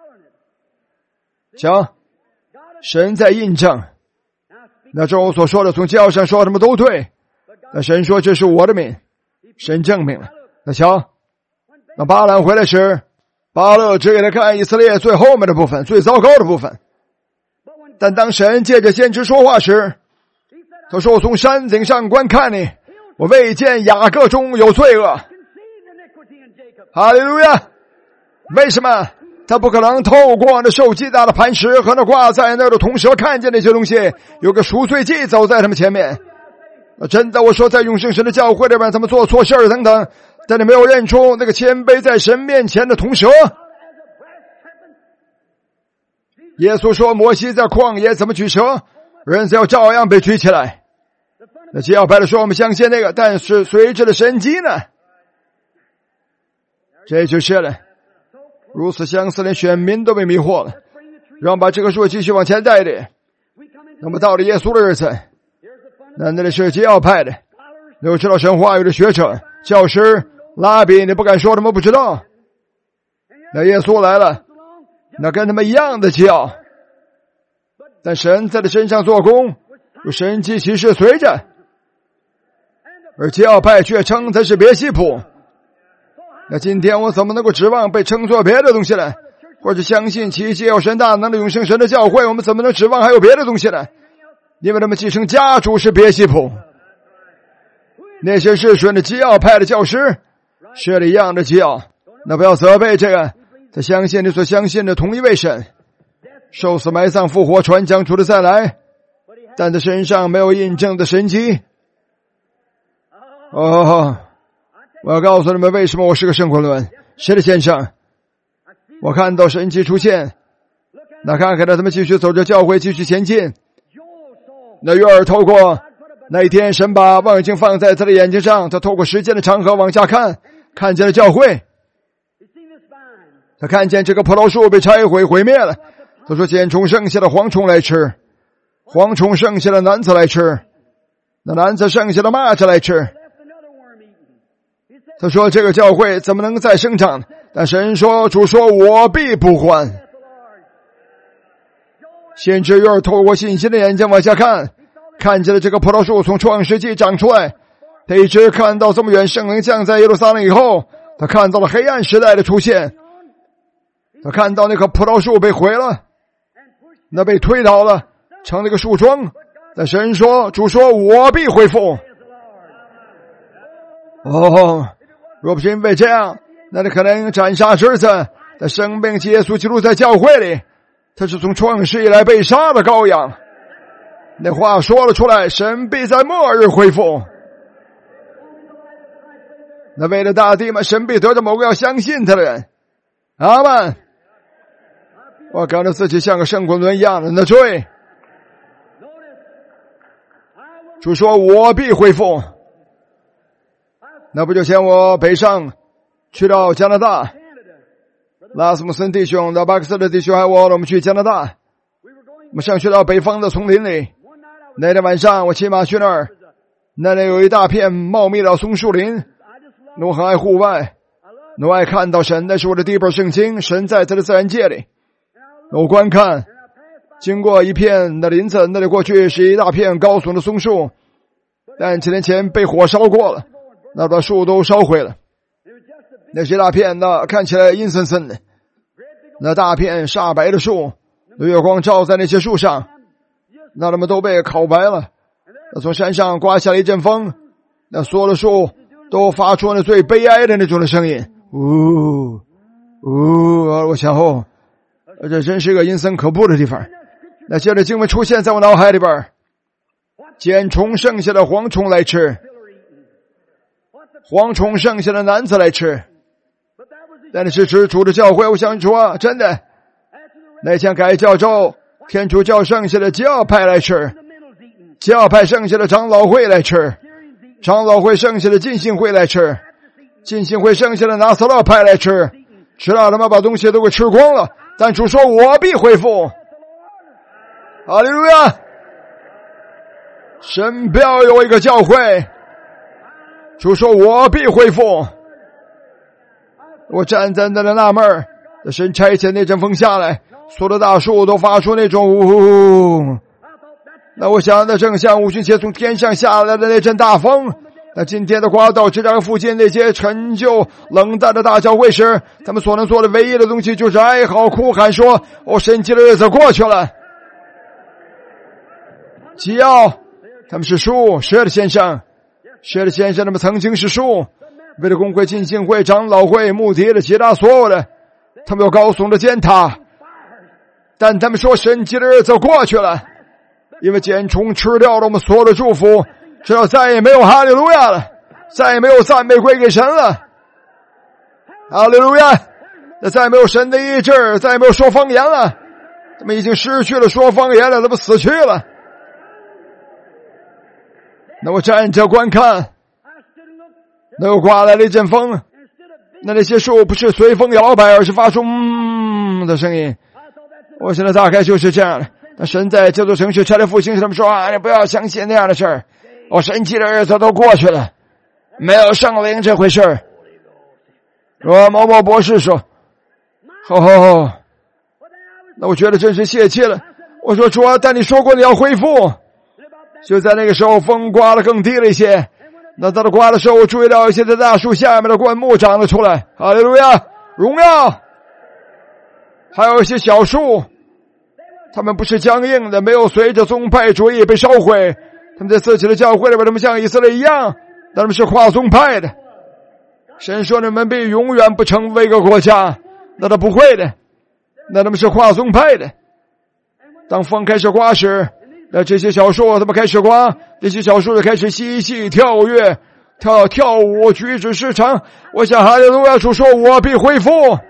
瞧，神在印证。那这我所说的从教上说他们都对，那神说这是我的民，神证明了。那瞧，那巴兰回来时，巴勒只给他看以色列最后面的部分，最糟糕的部分。但当神借着先知说话时，他说我从山顶上观看你，我未见雅各中有罪恶。哈利路亚！为什么？他不可能透过那受击打的磐石和那挂在那儿的铜蛇看见那些东西，有个赎罪祭走在他们前面。真的，我说在永生神的教会里面，他们做错事儿等等，但你没有认出那个谦卑在神面前的铜蛇。耶稣说摩西在旷野怎么举蛇，人子要照样被举起来。那基要派的说我们相信那个，但是随着的神迹呢？这就是了。如此相似，连选民都被迷惑了。让我们把这个树继续往前带一点。那么到了耶稣的日子，那那里是基要派的，有知道神话语的学者、教师、拉比，你不敢说他们不知道。那耶稣来了，那跟他们一样的基要，但神在他身上做工，有神迹奇事随着。而基要派却称他是别西卜。那今天我怎么能够指望被称作别的东西呢？或者相信奇迹有神大能的永生神的教会，我们怎么能指望还有别的东西呢？因为他们继承家主是别西卜。那些是顺着基要派的教师学了一样的基要，那不要责备这个，他相信你所相信的同一位神，受死埋葬复活传讲主的再来，但他身上没有印证的神迹。哦，我要告诉你们为什么我是个圣管伦。是的，先生，我看到神迹出现，那看看着他们继续走着教会继续前进。那约尔透过那一天，神把望远镜放在他的眼睛上，他透过时间的长河往下看，看见了教会。他看见这个葡萄树被拆毁毁灭了，他说茧虫剩下的蝗虫来吃，蝗虫剩下的男子来吃，那男子剩下的蚂蚱来吃。他说这个教会怎么能再生长？但神说，主说我必不还。先知约尔透过信心的眼睛往下看，看见了这个葡萄树从创世纪长出来。他一直看到这么远，圣灵降在耶路撒冷以后，他看到了黑暗时代的出现。他看到那棵葡萄树被毁了，那被推倒了，成了个树桩。但神说，主说我必恢复。哦，若不是因为这样，那你可能斩杀侄子，在生命耶稣基督在教会里，他是从创世以来被杀的羔羊。那话说了出来，神必在末日恢复。那为了大地嘛，神必得着某个要相信他的人。阿们。 我感到自己像个圣滚轮一样的那追。主说我必恢复，那不就像我北上去到加拿大，拉斯姆森弟兄的巴克斯的弟兄还有我，我们去加拿大，我们上去到北方的丛林里。那天晚上我骑马去那儿，那里有一大片茂密的松树林，那我很爱户外，那我爱看到神，那是我的第一本圣经，神在他的自然界里。那我观看，经过一片的林子，那里过去是一大片高耸的松树，但几年前被火烧过了，那把树都烧毁了。那些大片那看起来阴森森的，那大片煞白的树，那月光照在那些树上，那它们都被烤白了。那从山上刮下了一阵风，那所有的树都发出那最悲哀的那种的声音，呜呜！我想哦，这真是个阴森可怖的地方。那接着经文出现在我脑海里边，捡虫剩下的蝗虫来吃，蝗虫剩下的男子来吃。但是吃主的教会，我想说真的，那天改教之后，天主教剩下的教派来吃，教派剩下的长老会来吃，长老会剩下的浸信会来吃，浸信会剩下的拿撒勒派来吃，直到他们把东西都给吃光了。但主说我必恢复，哈利路亚！神标有一个教会，主说我必恢复。我站在那里纳闷儿，神差遣那阵风下来，所有的大树都发出那种呜。那我想那正像五旬节从天上下来的那阵大风，那今天的刮到这张附近那些陈旧冷淡的大教会时，他们所能做的唯一的东西就是哀嚎哭喊说，哦，神奇的日子过去了。基要他们是树，是的先生，是的先生，他们曾经是树，为了公会、浸信会、长老会、穆迪的其他所有的，他们有高耸的尖塔，但他们说神奇的日子过去了，因为茧虫吃掉了我们所有的祝福，直到再也没有哈利路亚了，再也没有赞美归给神了，哈利路亚！那再也没有神的医治，再也没有说方言了，他们已经失去了说方言了，他们死去了。那我站着观看，那又刮来了一阵风，那那些树不是随风摇摆，而是发出嗯的声音。我现在大概就是这样的。那神在这座城市差来复兴，他们说啊，你不要相信那样的事儿，我神奇的日子都过去了，没有圣灵这回事儿。我某某博士说，好好好，那我觉得真是泄气了。我说主啊，但你说过你要恢复。就在那个时候，风刮得更低了一些。那到了刮的时候，我注意到一些在大树下面的灌木长了出来。哈利路亚，荣耀！还有一些小树，他们不是僵硬的，没有随着宗派主义被烧毁。他们在自己的教会里边，他们像以色列一样，他们是跨宗派的。神说你们必永远不成为一个国家，那他不会的，那他们是跨宗派的。当风开始刮时，那这些小树他们开始刮，这些小树就开始嬉戏跳跃，跳跳舞，举止失常。我想哈利路亚主说我必恢复。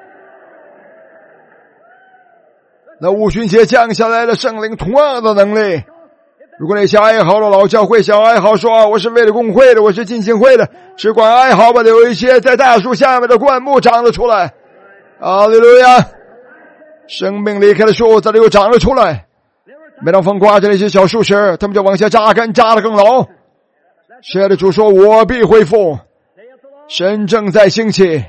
那五旬节降下来的圣灵同样的能力，如果那些哀嚎的老教会想哀嚎说我是为了公会的，我是浸信会的，只管哀嚎吧，有一些在大树下面的灌木长了出来。哈利路亚，生命离开了树，这里又长了出来。每当风刮着那些小树时，他们就往下扎根，扎得更牢。是的，主说我必恢复，神正在兴起。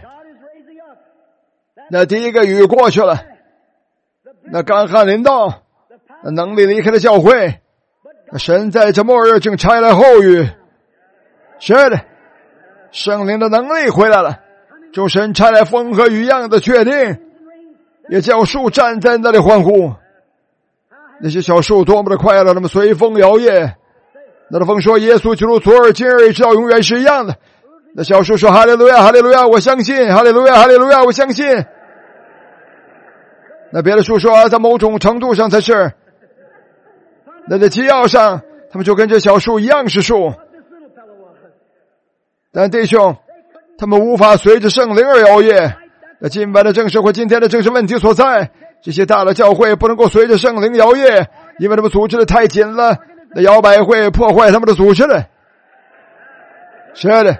那第一个雨过去了，那干旱临到，那能力离开了教会，那神在这末日正差来后雨。是的，圣灵的能力回来了，众神差来风和雨一样的确定，也叫树站在那里欢呼。那些小树多么的快乐，那么随风摇曳。那的风说耶稣基督昨日今日直到永远是一样的。那小树说哈利路亚哈利路亚，我相信，哈利路亚哈利路亚，我相信。那别的树说在某种程度上才是，那在基要上他们就跟这小树一样是树。但弟兄，他们无法随着圣灵而摇曳， 那今晚的正是或今天的正是问题所在。这些大的教会不能够随着圣灵摇曳，因为他们组织的太紧了，那摇摆会破坏他们的组织的。是的，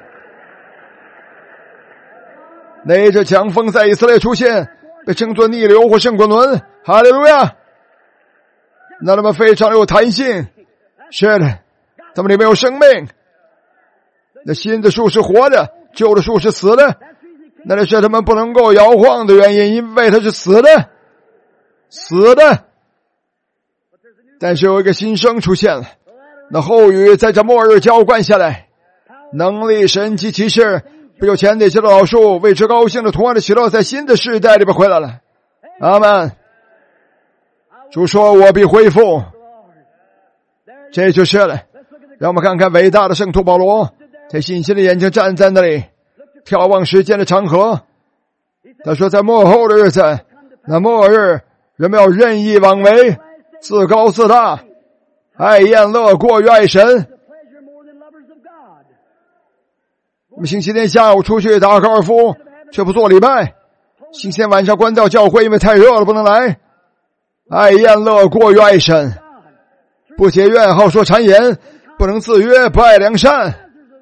那一阵强风在以色列出现，被称作逆流或圣滚轮。哈利路亚！那他们非常有弹性。是的，他们里面有生命。那新的树是活的，旧的树是死的。那这是他们不能够摇晃的原因，因为它是死的，死的。但是有一个新生出现了，那后语在这末日浇灌下来，能力、神迹、奇事，不久前那些老树为之高兴的同样的喜乐，在新的世代里边回来了。阿们。主说：“我必恢复。”这就是了。让我们看看伟大的圣徒保罗，在信心的眼睛站在那里，眺望时间的长河。他说，在末后的日子，那末日人们要任意妄为，自高自大，爱宴乐过于爱神。我们星期天下午出去打高尔夫，却不做礼拜。星期天晚上关掉教会，因为太热了不能来。爱宴乐过于爱神，不结怨，好说谗言，不能自约，不爱良善。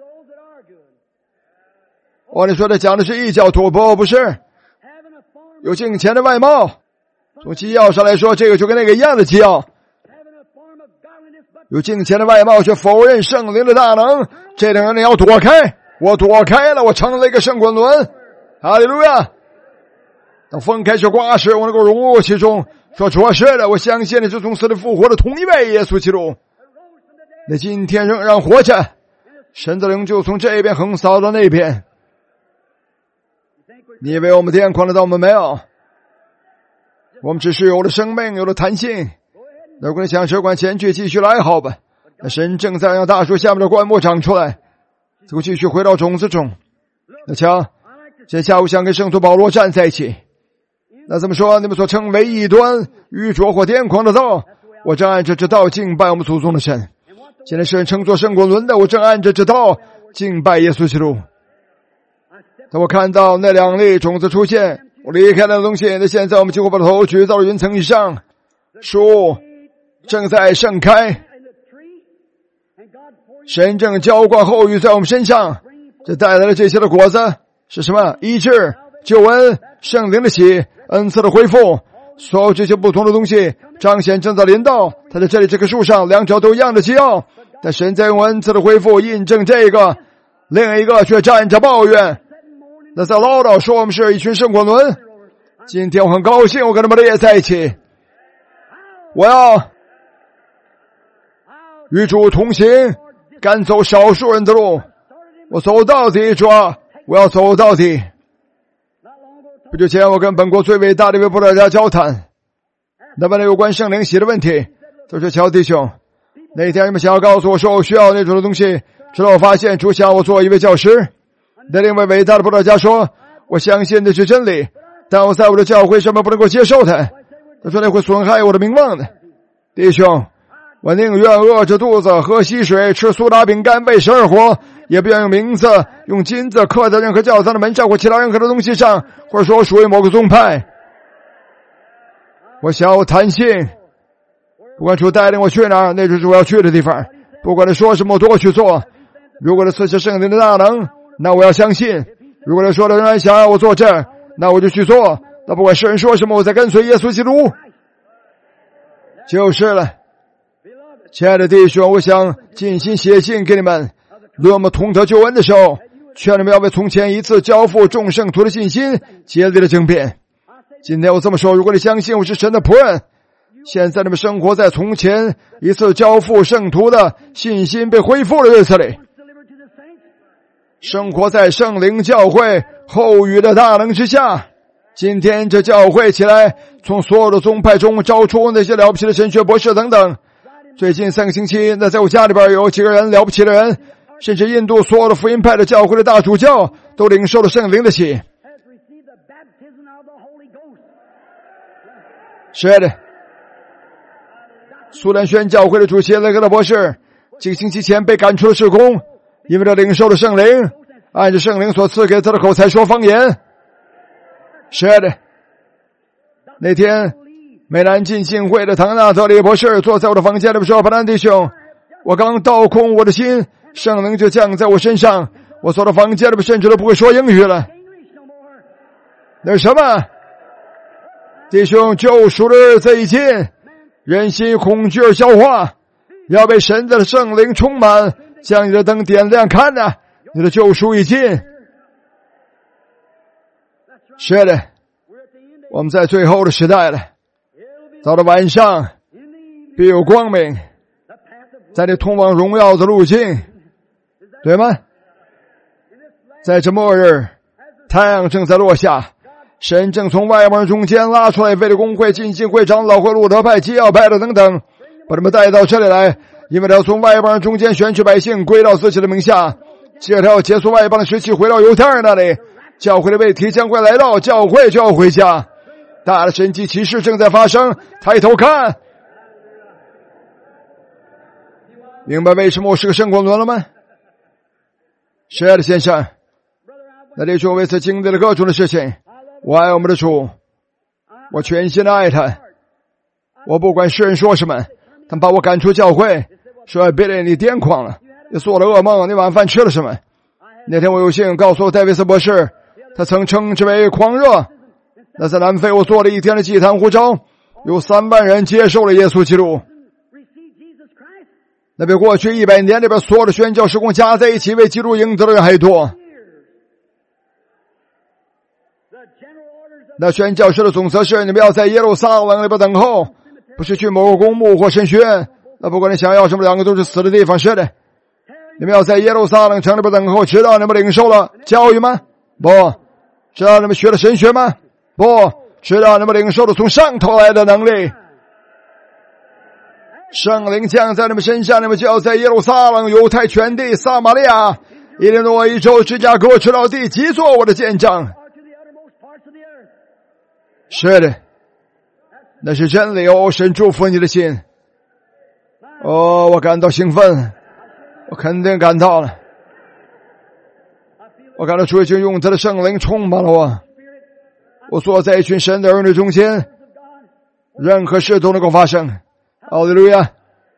哦，你说的讲的是异教徒？不，不是。有敬虔的外貌，从基要上来说，这个就跟那个一样的基要。有敬虔的外貌，却否认圣灵的大能，这种人你要躲开。我躲开了，我成了一个圣滚轮。哈利路亚！当风开始刮时，我能够融入其中，说主啊，是的，我相信的是从死里复活的同一位耶稣基督。那今天仍然活着，神的灵就从这边横扫到那边。你以为我们癫狂了，但我们没有，我们只是有了生命，有了弹性。如果你想只管前去，继续来好吧。那神正在让大树下面的灌木长出来，就继续回到种子中。那瞧，今天下午想跟圣徒保罗站在一起。那怎么说？你们所称为异端、愚拙或癫狂的道，我正按着这道敬拜我们祖宗的神。现在神称作圣滚轮的，我正按着这道敬拜耶稣基督。当我看到那两粒种子出现，我离开那东西，那现在我们几乎把头举到了云层以上，树正在盛开，神正浇灌后语在我们身上，这带来了这些的果子是什么？医治、救恩、圣灵的喜、恩赐的恢复，所有这些不同的东西彰显正在临到。他在这里这棵树上两者都一样的基要，但神在用恩赐的恢复印证这个，另一个却站着抱怨，那在唠叨说我们是一群圣滚轮。今天我很高兴我跟他们列在一起，我要与主同行，赶走少数人的路，我走到底，主啊，我要走到底。不久前我跟本国最伟大的一位布道家交谈，那问了有关圣灵喜的问题。他说，乔弟兄，那天你们想要告诉我说我需要那种的东西，直到我发现主想我做一位教师。那另外伟大的布道家说，我相信那是真理，但我在我的教会上面不能够接受它。他说那会损害我的名望的。弟兄，我宁愿饿着肚子喝溪水，吃苏打饼干，为神而活，也不愿用名字用金子刻在任何教堂的门上或其他任何的东西上，或者说我属于某个宗派。我想要弹性，不管主带领我去哪儿，那就是我要去的地方。不管他说什么，我都会去做。如果他赐下圣灵的大能，那我要相信。如果他说的仍然想要我做这儿，那我就去做。那不管世人说什么，我在跟随耶稣基督就是了。亲爱的弟兄，我想尽心写信给你们，论我们同得救恩的时候，劝你们要为从前一次交付众圣徒的信心竭力的争辩。今天我这么说，如果你相信我是神的仆人，现在你们生活在从前一次交付圣徒的信心被恢复的日子里，生活在圣灵教会后语的大能之下。今天这教会起来，从所有的宗派中招出那些了不起的神学博士等等。最近三个星期，那在我家里边有几个人了不起的人，甚至印度所有的福音派的教会的大主教都领受了圣灵的喜。是的，苏联宣教会的主席雷格勒博士几个星期前被赶出了事工，因为他领受了圣灵，按着圣灵所赐给他的口才说方言。 是的，那天美南进信会的唐纳特里博士坐在我的房间里说：“巴兰弟兄，我刚倒空我的心，圣灵就降在我身上，我坐到房间里甚至都不会说英语了。”那是什么？弟兄，救赎的日子已近，人心恐惧而消化，要被神的圣灵充满，将你的灯点亮，看呐，你的救赎已近。是的，我们在最后的时代了，到了晚上必有光明，在你通往荣耀的路径，对吗？在这末日，太阳正在落下，神正从外邦中间拉出来，为了公会、浸信会、长老会、路德派、基要派的等等，把他们带到这里来，因为他要从外邦中间选取百姓归到自己的名下，接着要结束外邦的时期，回到犹太人那里，教会的问题将会来到，教会就要回家，大的神迹奇事正在发生，抬头看，明白为什么我是个圣光轮了吗？是的，先生，那弟兄为此经历了各种的事情，我爱我们的主，我全心的爱他，我不管世人说什么，他把我赶出教会，说别人你癫狂了，你做了噩梦，你晚饭吃了什么？那天我有幸告诉戴维斯博士，他曾称之为狂热。那在南非我做了一天的祭坛呼召，有三万人接受了耶稣基督，那比过去一百年里边所有的宣教事工加在一起为基督赢得的人还多。那宣教士的总则是，你们要在耶路撒冷里边等候，不是去某个公墓或神学院，那不管你想要什么，两个都是死的地方。是的，你们要在耶路撒冷城里边等候，直到你们领受了教育吗？不。直到你们学了神学吗？不。直到你们领受了从上头来的能力，圣灵降在你们身上，你们就要在耶路撒冷、犹太全地、撒玛利亚、伊利诺伊州、芝加哥直到地极做我的见证。是的，那是真理哦，神祝福你的心。哦，我感到兴奋，我肯定感到了，我感到主已经用他的圣灵充满了我。我坐在一群神的儿女中间，任何事都能够发生。哈利路亚！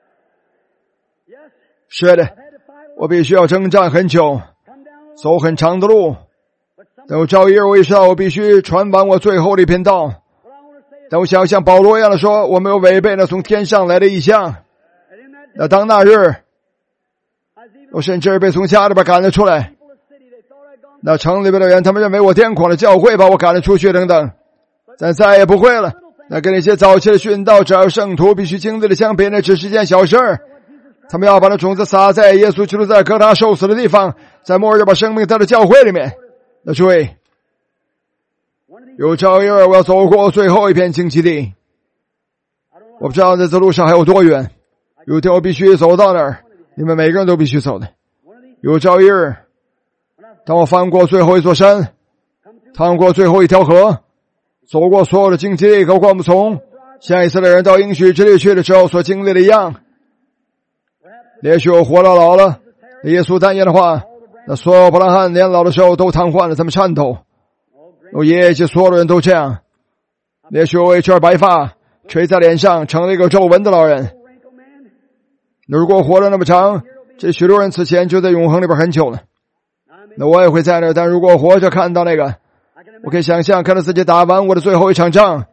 是的，我必须要征战很久，走很长的路。但我照一日我意识到我必须传完我最后的一篇道。但我想像保罗一样的说，我没有违背那从天上来的意象。那当那日，我甚至被从家里边赶了出来。那城里边的人，他们认为我癫狂了，教会把我赶了出去等等。但再也不会了。那跟那些早期的殉道者、圣徒必须经历的相比，那只是件小事儿。他们要把那种子撒在耶稣基督在哥他受死的地方，在末日把生命带到教会里面。那注意，有朝一日我要走过最后一片荆棘地，我不知道在这路上还有多远，有一天我必须走到那儿，你们每个人都必须走的。有朝一日，当我翻过最后一座山，趟过最后一条河，走过所有的荆棘地和灌木丛，像以色列人到应许之地去的时候所经历的一样，也许我活到老了，耶稣但言的话，那所有伯拉罕年老的时候都瘫痪了，他们颤抖。我爷爷及所有的人都这样。也许我一圈白发垂在脸上，成了一个皱纹的老人。如果活得那么长，这许多人此前就在永恒里边很久了。那我也会在那儿，但如果活着看到那个，我可以想象看到自己打完我的最后一场仗。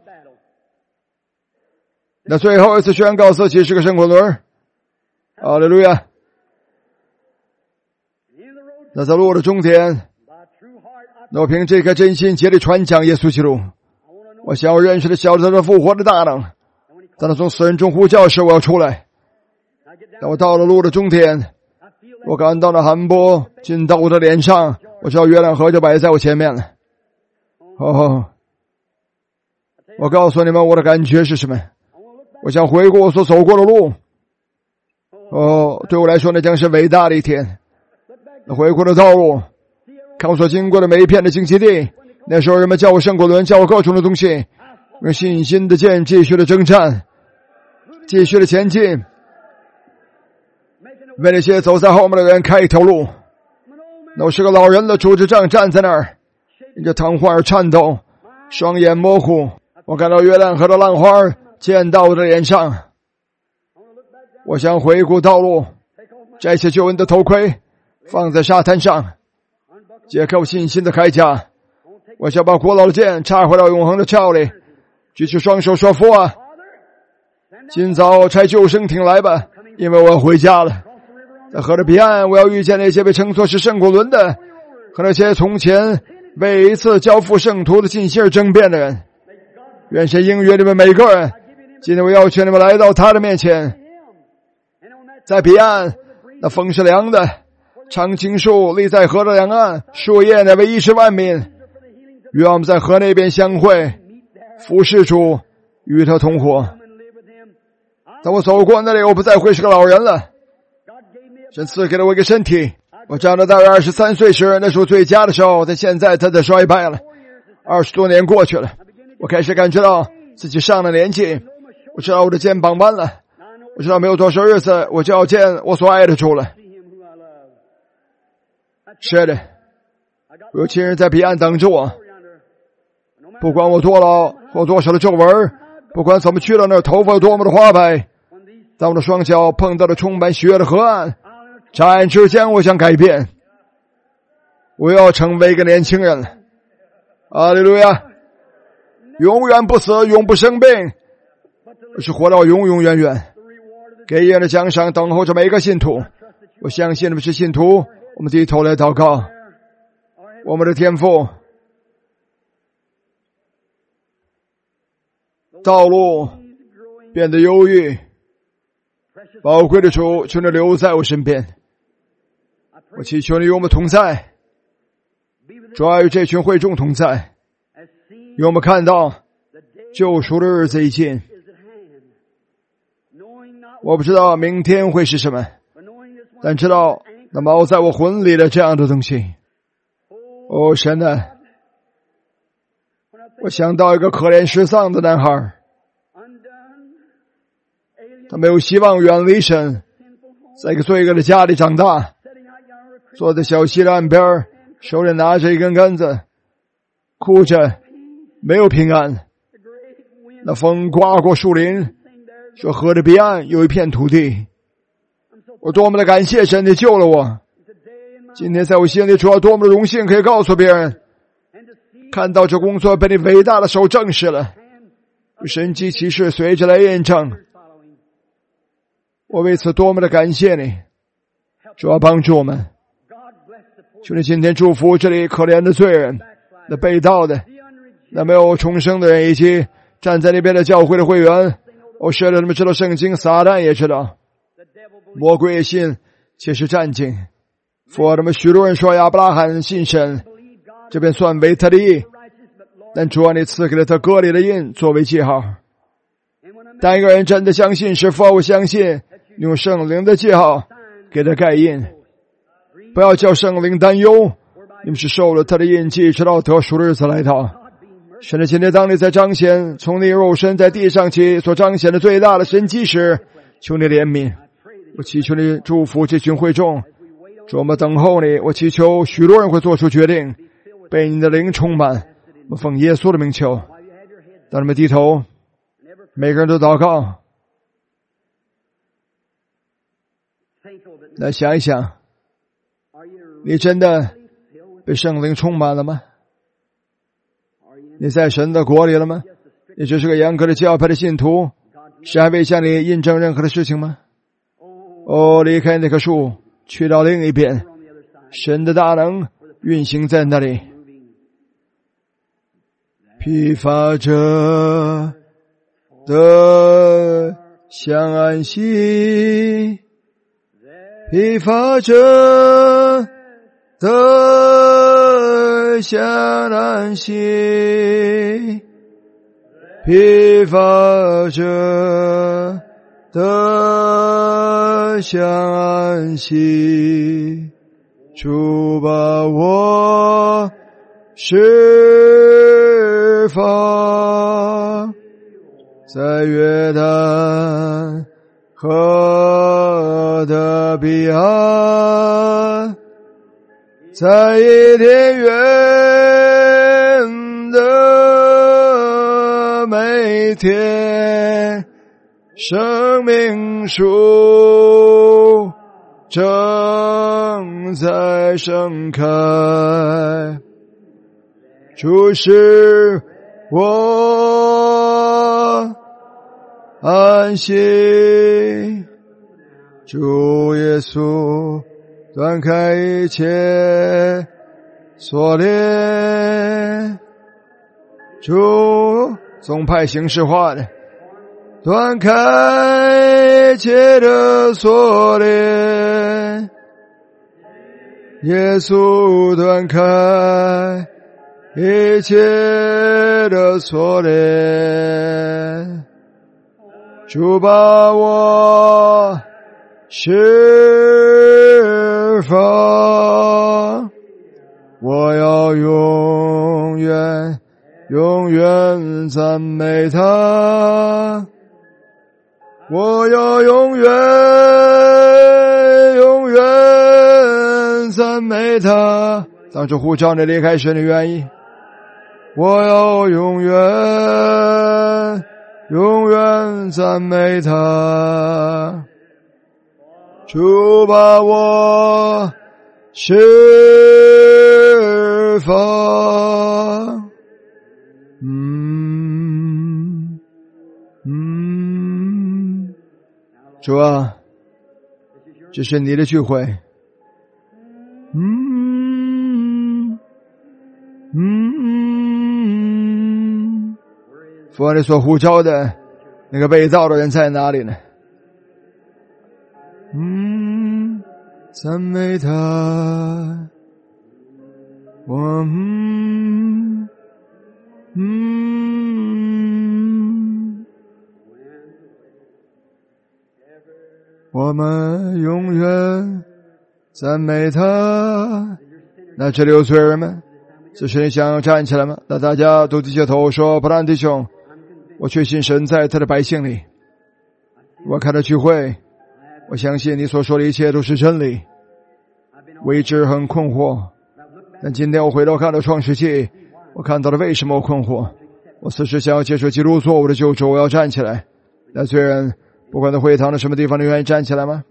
那最后一次宣告自己是个圣火轮。哈利路亚！那在路的终点，那我凭这颗真心竭力传讲耶稣基督。我想要认识的晓得他的复活的大能。当他从死人中呼叫时，我要出来。当我到了路的终点，我感到那寒波进到我的脸上，我知道月亮河就摆在我前面了。哦，我告诉你们我的感觉是什么？我想回顾我所走过的路。哦，对我来说那将是伟大的一天。那回顾的道路，看我所经过的每一片的荆棘地。那时候人们叫我圣果轮，叫我各种的东西，用信心的剑继续的征战，继续的前进，为那些走在后面的人开一条路。那我是个老人的拄着杖站在那儿，因着瘫痪而颤抖， 双眼模糊，我看到约旦河的浪花溅到我的脸上。我想回顾道路，摘下救恩的头盔，放在沙滩上，解开我信心的铠甲。我想把古老的剑插回到永恒的鞘里，举起双手说：父啊，今早差救生艇来吧，因为我要回家了。在河的彼岸，我要遇见那些被称作是圣古伦的，和那些从前为一次交付圣徒的尽心而争辩的人。愿神应允你们每个人。今天我要求你们来到他的面前。在彼岸，那风是凉的，常青树立在河的两岸，树叶乃为医治万民。愿我们在河那边相会，服侍主，与他同活。当我走过那里，我不再会是个老人了。神赐给了我一个身体，我长到大约二十三岁时，那是我最佳的时候，但现在它在衰败了。二十多年过去了，我开始感觉到自己上了年纪，我知道我的肩膀弯了，我知道没有多少日子我就要见我所爱的主了。是的，有亲人在彼岸等着我，不管我多老或多少的皱纹，不管怎么去了那儿，头发有多么的花白，当我的双脚碰到了充满喜悦的河岸，眨眼之间我想改变，我要成为一个年轻人了。哈利路亚！永远不死，永不生病，而是活到永永远远。给耶的奖赏等候着每一个信徒。我相信你们是信徒，我们低头来祷告。我们的天父，道路变得忧郁，宝贵的主，求你留在我身边。我祈求你与我们同在，主要与这群会众同在，与我们看到救赎的日子已近。我不知道明天会是什么，但知道那锚在我魂里的这样的东西。哦，神啊，我想到一个可怜失丧的男孩，他没有希望远离神，在一个罪恶的家里长大，坐在小溪的岸边，手里拿着一根杆子，哭着，没有平安。那风刮过树林，说河的彼岸有一片土地。我多么的感谢神，你救了我。今天在我心里，主要多么的荣幸可以告诉别人，看到这工作被你伟大的手证实了，神迹奇事随着来验证。我为此多么的感谢你，主要帮助我们。求你今天祝福这里可怜的罪人，那被盗的，那没有重生的人，以及站在那边的教会的会员。我学了他们知道圣经，撒旦也知道，魔鬼也信，且是战兢。佛他们许多人说亚伯拉罕信神，这便算为他的义，但主啊，你赐给了他割礼的印作为记号。当一个人真的相信是佛，我相信用圣灵的记号给他盖印，不要叫圣灵担忧，你们是受了他的印记，直到得赎的日子来到。神的今天，当你在彰显从你肉身在地上起所彰显的最大的神迹时，求你怜悯。我祈求你祝福这群会众，主，我们等候你。我祈求许多人会做出决定，被你的灵充满。我奉耶稣的名求。当你们低头，每个人都祷告，来想一想，你真的被圣灵充满了吗？你在神的国里了吗？你只是个严格的教派的信徒，神还未向你印证任何的事情吗？哦，离开那棵树，去到另一边，神的大能运行在那里。疲乏者得享安息，疲乏者得享安息，疲乏者得享安息。主把我释放，在约旦河的彼岸，在伊甸园的天，生命树正在盛开，主使我安息，主耶稣断开一切锁链，主宗派形式化的断开一切的锁链，耶稣断开一切的锁链，主把我释放，我要永远永远赞美他，我要永远永远赞美他。当主呼召你离开神的愿意，我要永远永远赞美他，主把我释放。嗯嗯，主啊，这是你的聚会。嗯嗯，父啊，你所呼召的那个被造的人在哪里呢？嗯，赞美他，我嗯嗯，我们永远赞美他。那这里有罪人们，这是你想站起来吗？那大家都低下头说，布兰弟兄，我确信神在他的百姓里。我看到聚会，我相信你所说的一切都是真理。我一直很困惑，但今天我回头看到创世纪，我看到了为什么我困惑。我此时想要接受基督做我的救主，我要站起来。那罪人不管在会堂的什么地方，你愿意站起来吗？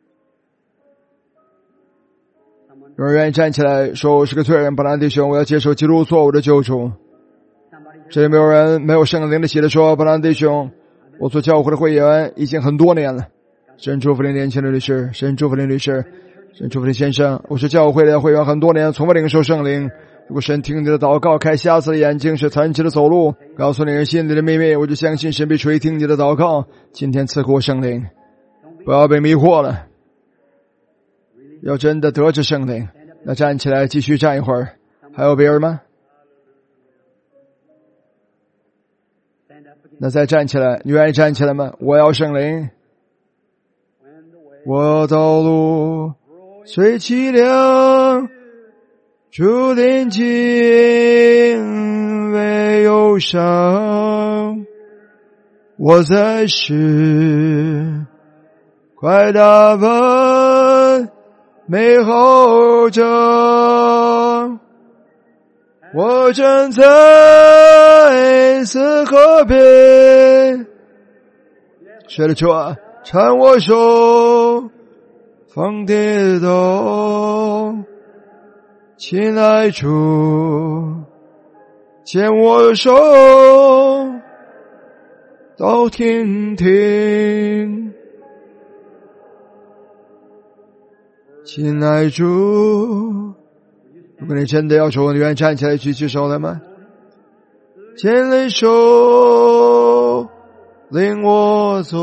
有人愿意站起来说，我是个罪人，布兰弟兄，我要接受基督做我的救主。这里没有人没有圣灵的喜的说，布兰弟兄，我做教会的会员已经很多年了。神祝福您年轻的律师，神祝福您律师，神祝福您先生，我是教会的会员很多年，从未领受圣灵。如果神听你的祷告，开瞎子的眼睛，使残疾的走路，告诉你人心里的秘密，我就相信神必垂听你的祷告。今天赐给我圣灵，不要被迷惑了，要真的得着圣灵。那站起来继续站一会儿。还有别人吗？那再站起来，你愿意站起来吗？我要圣灵。我道路虽凄凉，注定尽为忧伤，我在世快打扮美好章，我站在死河边，谁的主啊，搀我手，放跌倒，亲爱主，牵我手到天庭。亲爱主，如果你真的要手，你愿意站起来举起手来吗？牵你手领我走，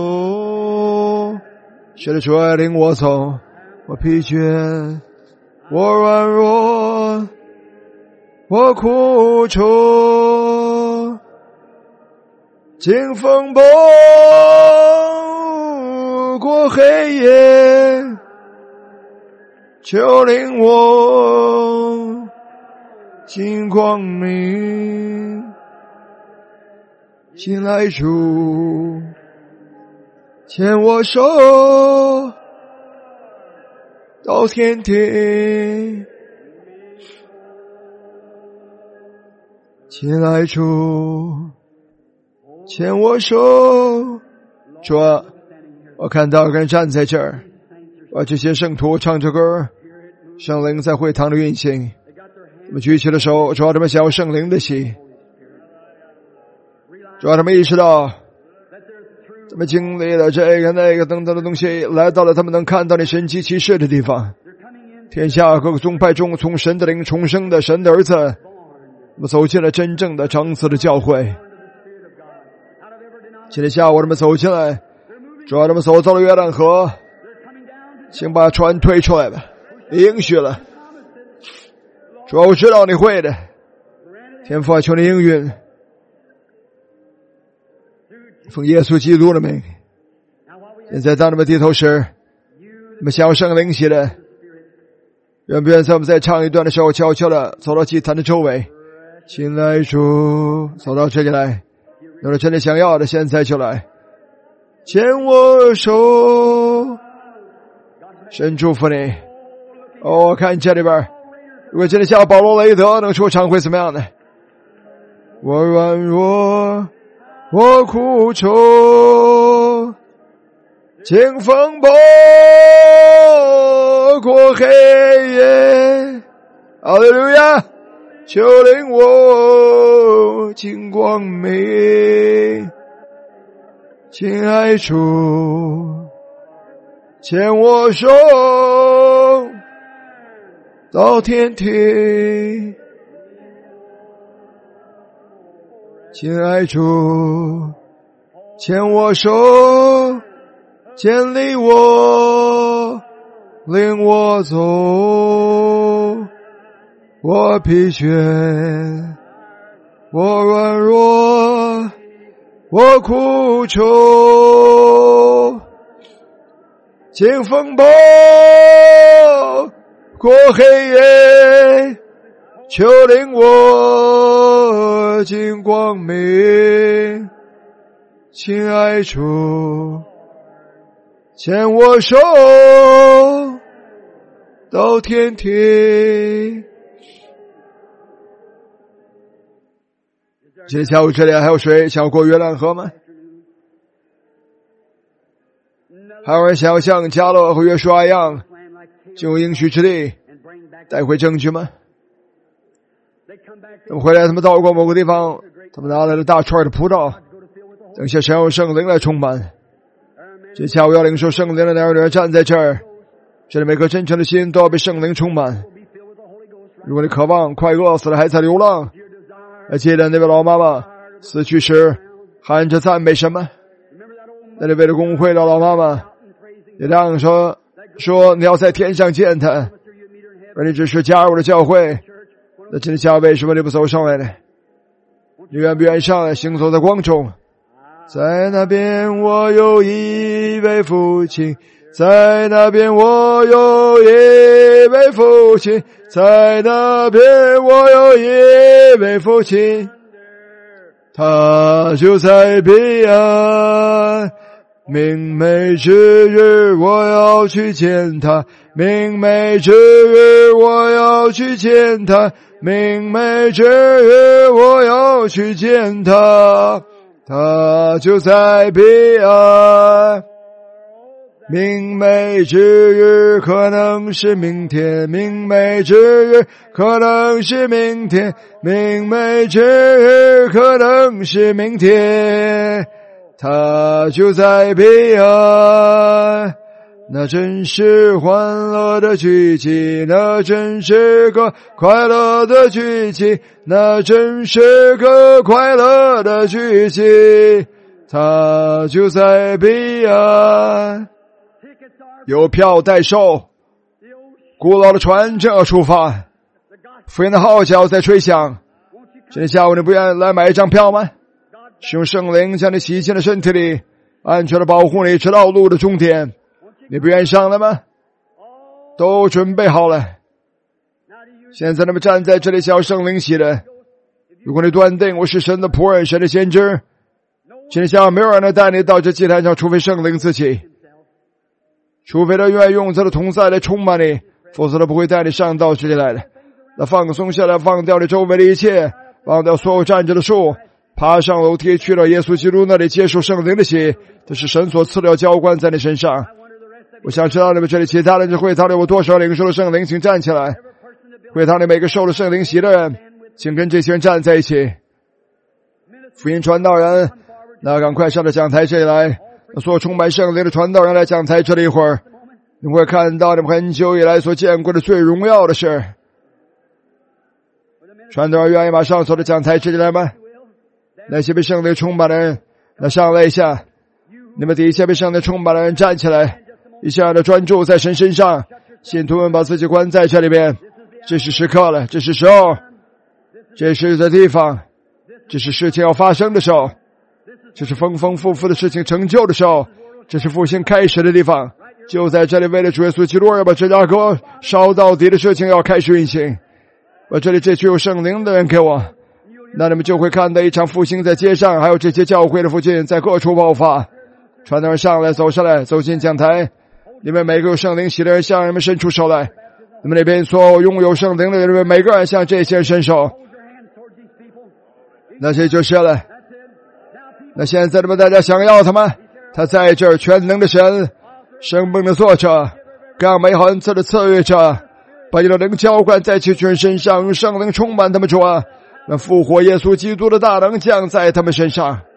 是的主啊，领我走，我疲倦，我软弱，我苦楚，经风暴过黑夜，就领我进光明。亲爱主，牵我手到天庭。亲爱主， 牵我手。主啊，我看到个人站在这儿，我这些圣徒唱着歌，圣灵在会堂的运行，他们举起了手，主啊，他们想要圣灵的喜，主啊，他们意识到他们经历了这个那个等等的东西，来到了他们能看到你神迹奇事的地方。天下各个宗派中从神的灵重生的神的儿子，我们走进了真正的长子的教会。今天下午他们走进来，主啊，他们走到了约旦河，请把船推出来吧，你应许了。主啊，我知道你会的，天父啊，求你应允，奉耶稣基督的名。现在当他们低头时，你们想要圣灵喜的，愿不愿在我们在唱一段的时候悄悄的走到祭坛的周围，亲爱主，走到这里来，有了真的想要的现在就来，牵我手，神祝福你。哦，我看这里边，如果真的像保罗雷德能出场会怎么样呢？我软弱，我苦愁，经风暴过黑夜，哈利路亚，求领我进光明。亲爱主，牵我手到天庭。亲爱主，牵我手，建立我，领我走。我疲倦，我软弱，我苦愁，经风暴过黑夜，求领我进光明。亲爱主，牵我手到天庭。今天下午这里还有谁想要过约旦河吗？还有人想要像迦勒和约书亚一样进入应许之地带回证据吗？他们回来，他们到过某个地方，他们拿来了大串的葡萄，等下神用圣灵来充满。这下午要领受圣灵的男人站在这儿，这里每颗真诚的心都要被圣灵充满。如果你渴望快饿死了还在流浪，还记得那位老妈妈死去时喊着赞美什么？那里为了公会的老妈妈也这样说，说你要在天上见他，而你只是加入了教会。那今天下午为什么你不走上来呢？你愿不愿意上来行走在光中？在那边我有一位父亲，在那边我有一位父亲，在那边我有一位父亲，他就在彼岸。明媚之日我要去见他，明媚之日我要去见他，明媚之日我要去见他，他就在彼岸。明媚之日可能是明天，明媚之日可能是明天，明媚之日可能是明天，他就在彼岸。那真是欢乐的聚集，那真是个快乐的聚集，那真是个快乐的聚集，他就在彼岸。有票代售，古老的船正要出发，福音的号角在吹响。今天下午你不愿意来买一张票吗？使用圣灵将你洗进了身体里，安全的保护你直到路的终点。你不愿意上来吗？都准备好了。现在他们站在这里想要圣灵洗的。如果你断定我是神的仆人，神的先知，今天下午没有人能带你到这祭坛上，除非圣灵自己，除非他愿意用他的同在来充满你，否则他不会带你上到这里来的。那放松下来，放掉你周围的一切，忘掉所有站着的树， 爬上楼梯去了耶稣基督那里接受圣灵的洗，这是神所赐的浇灌在你身上。我想知道你们这里其他人这会堂里有多少领受了圣灵，请站起来。会堂里每个受了圣灵洗的人，请跟这些人站在一起。福音传道人，那赶快上到讲台这里来。所有充满圣灵的传道人来讲台这里一会儿，你会看到你们很久以来所见过的最荣耀的事。传道人愿意马上走到讲台这里来吗？那些被圣灵充满的人，那上来一下。你们底下被圣灵充满的人站起来，一下的专注在神身上。信徒们把自己关在这里边，这是时刻了，这是时候，这是的地方，这是事情要发生的时候，这是丰丰富富的事情成就的时候，这是复兴开始的地方。就在这里，为了主耶稣基督要把芝加哥烧到底的事情要开始运行。把这里这具有圣灵的人给我，那你们就会看到一场复兴在街上，还有这些教会的附近在各处爆发。传道人上来，走上来，走进讲台。你们每个有圣灵洗的人向人们伸出手来。你们那边所有拥有圣灵的人，每个人向这些人伸手。那些就是了。那现在你们大家想要他吗？他在这儿，全能的神，生命的作者，更美好恩赐的赐予者，把你的灵浇灌在这群人身上，用圣灵充满他们，主啊，让复活耶稣基督的大能降在他们身上。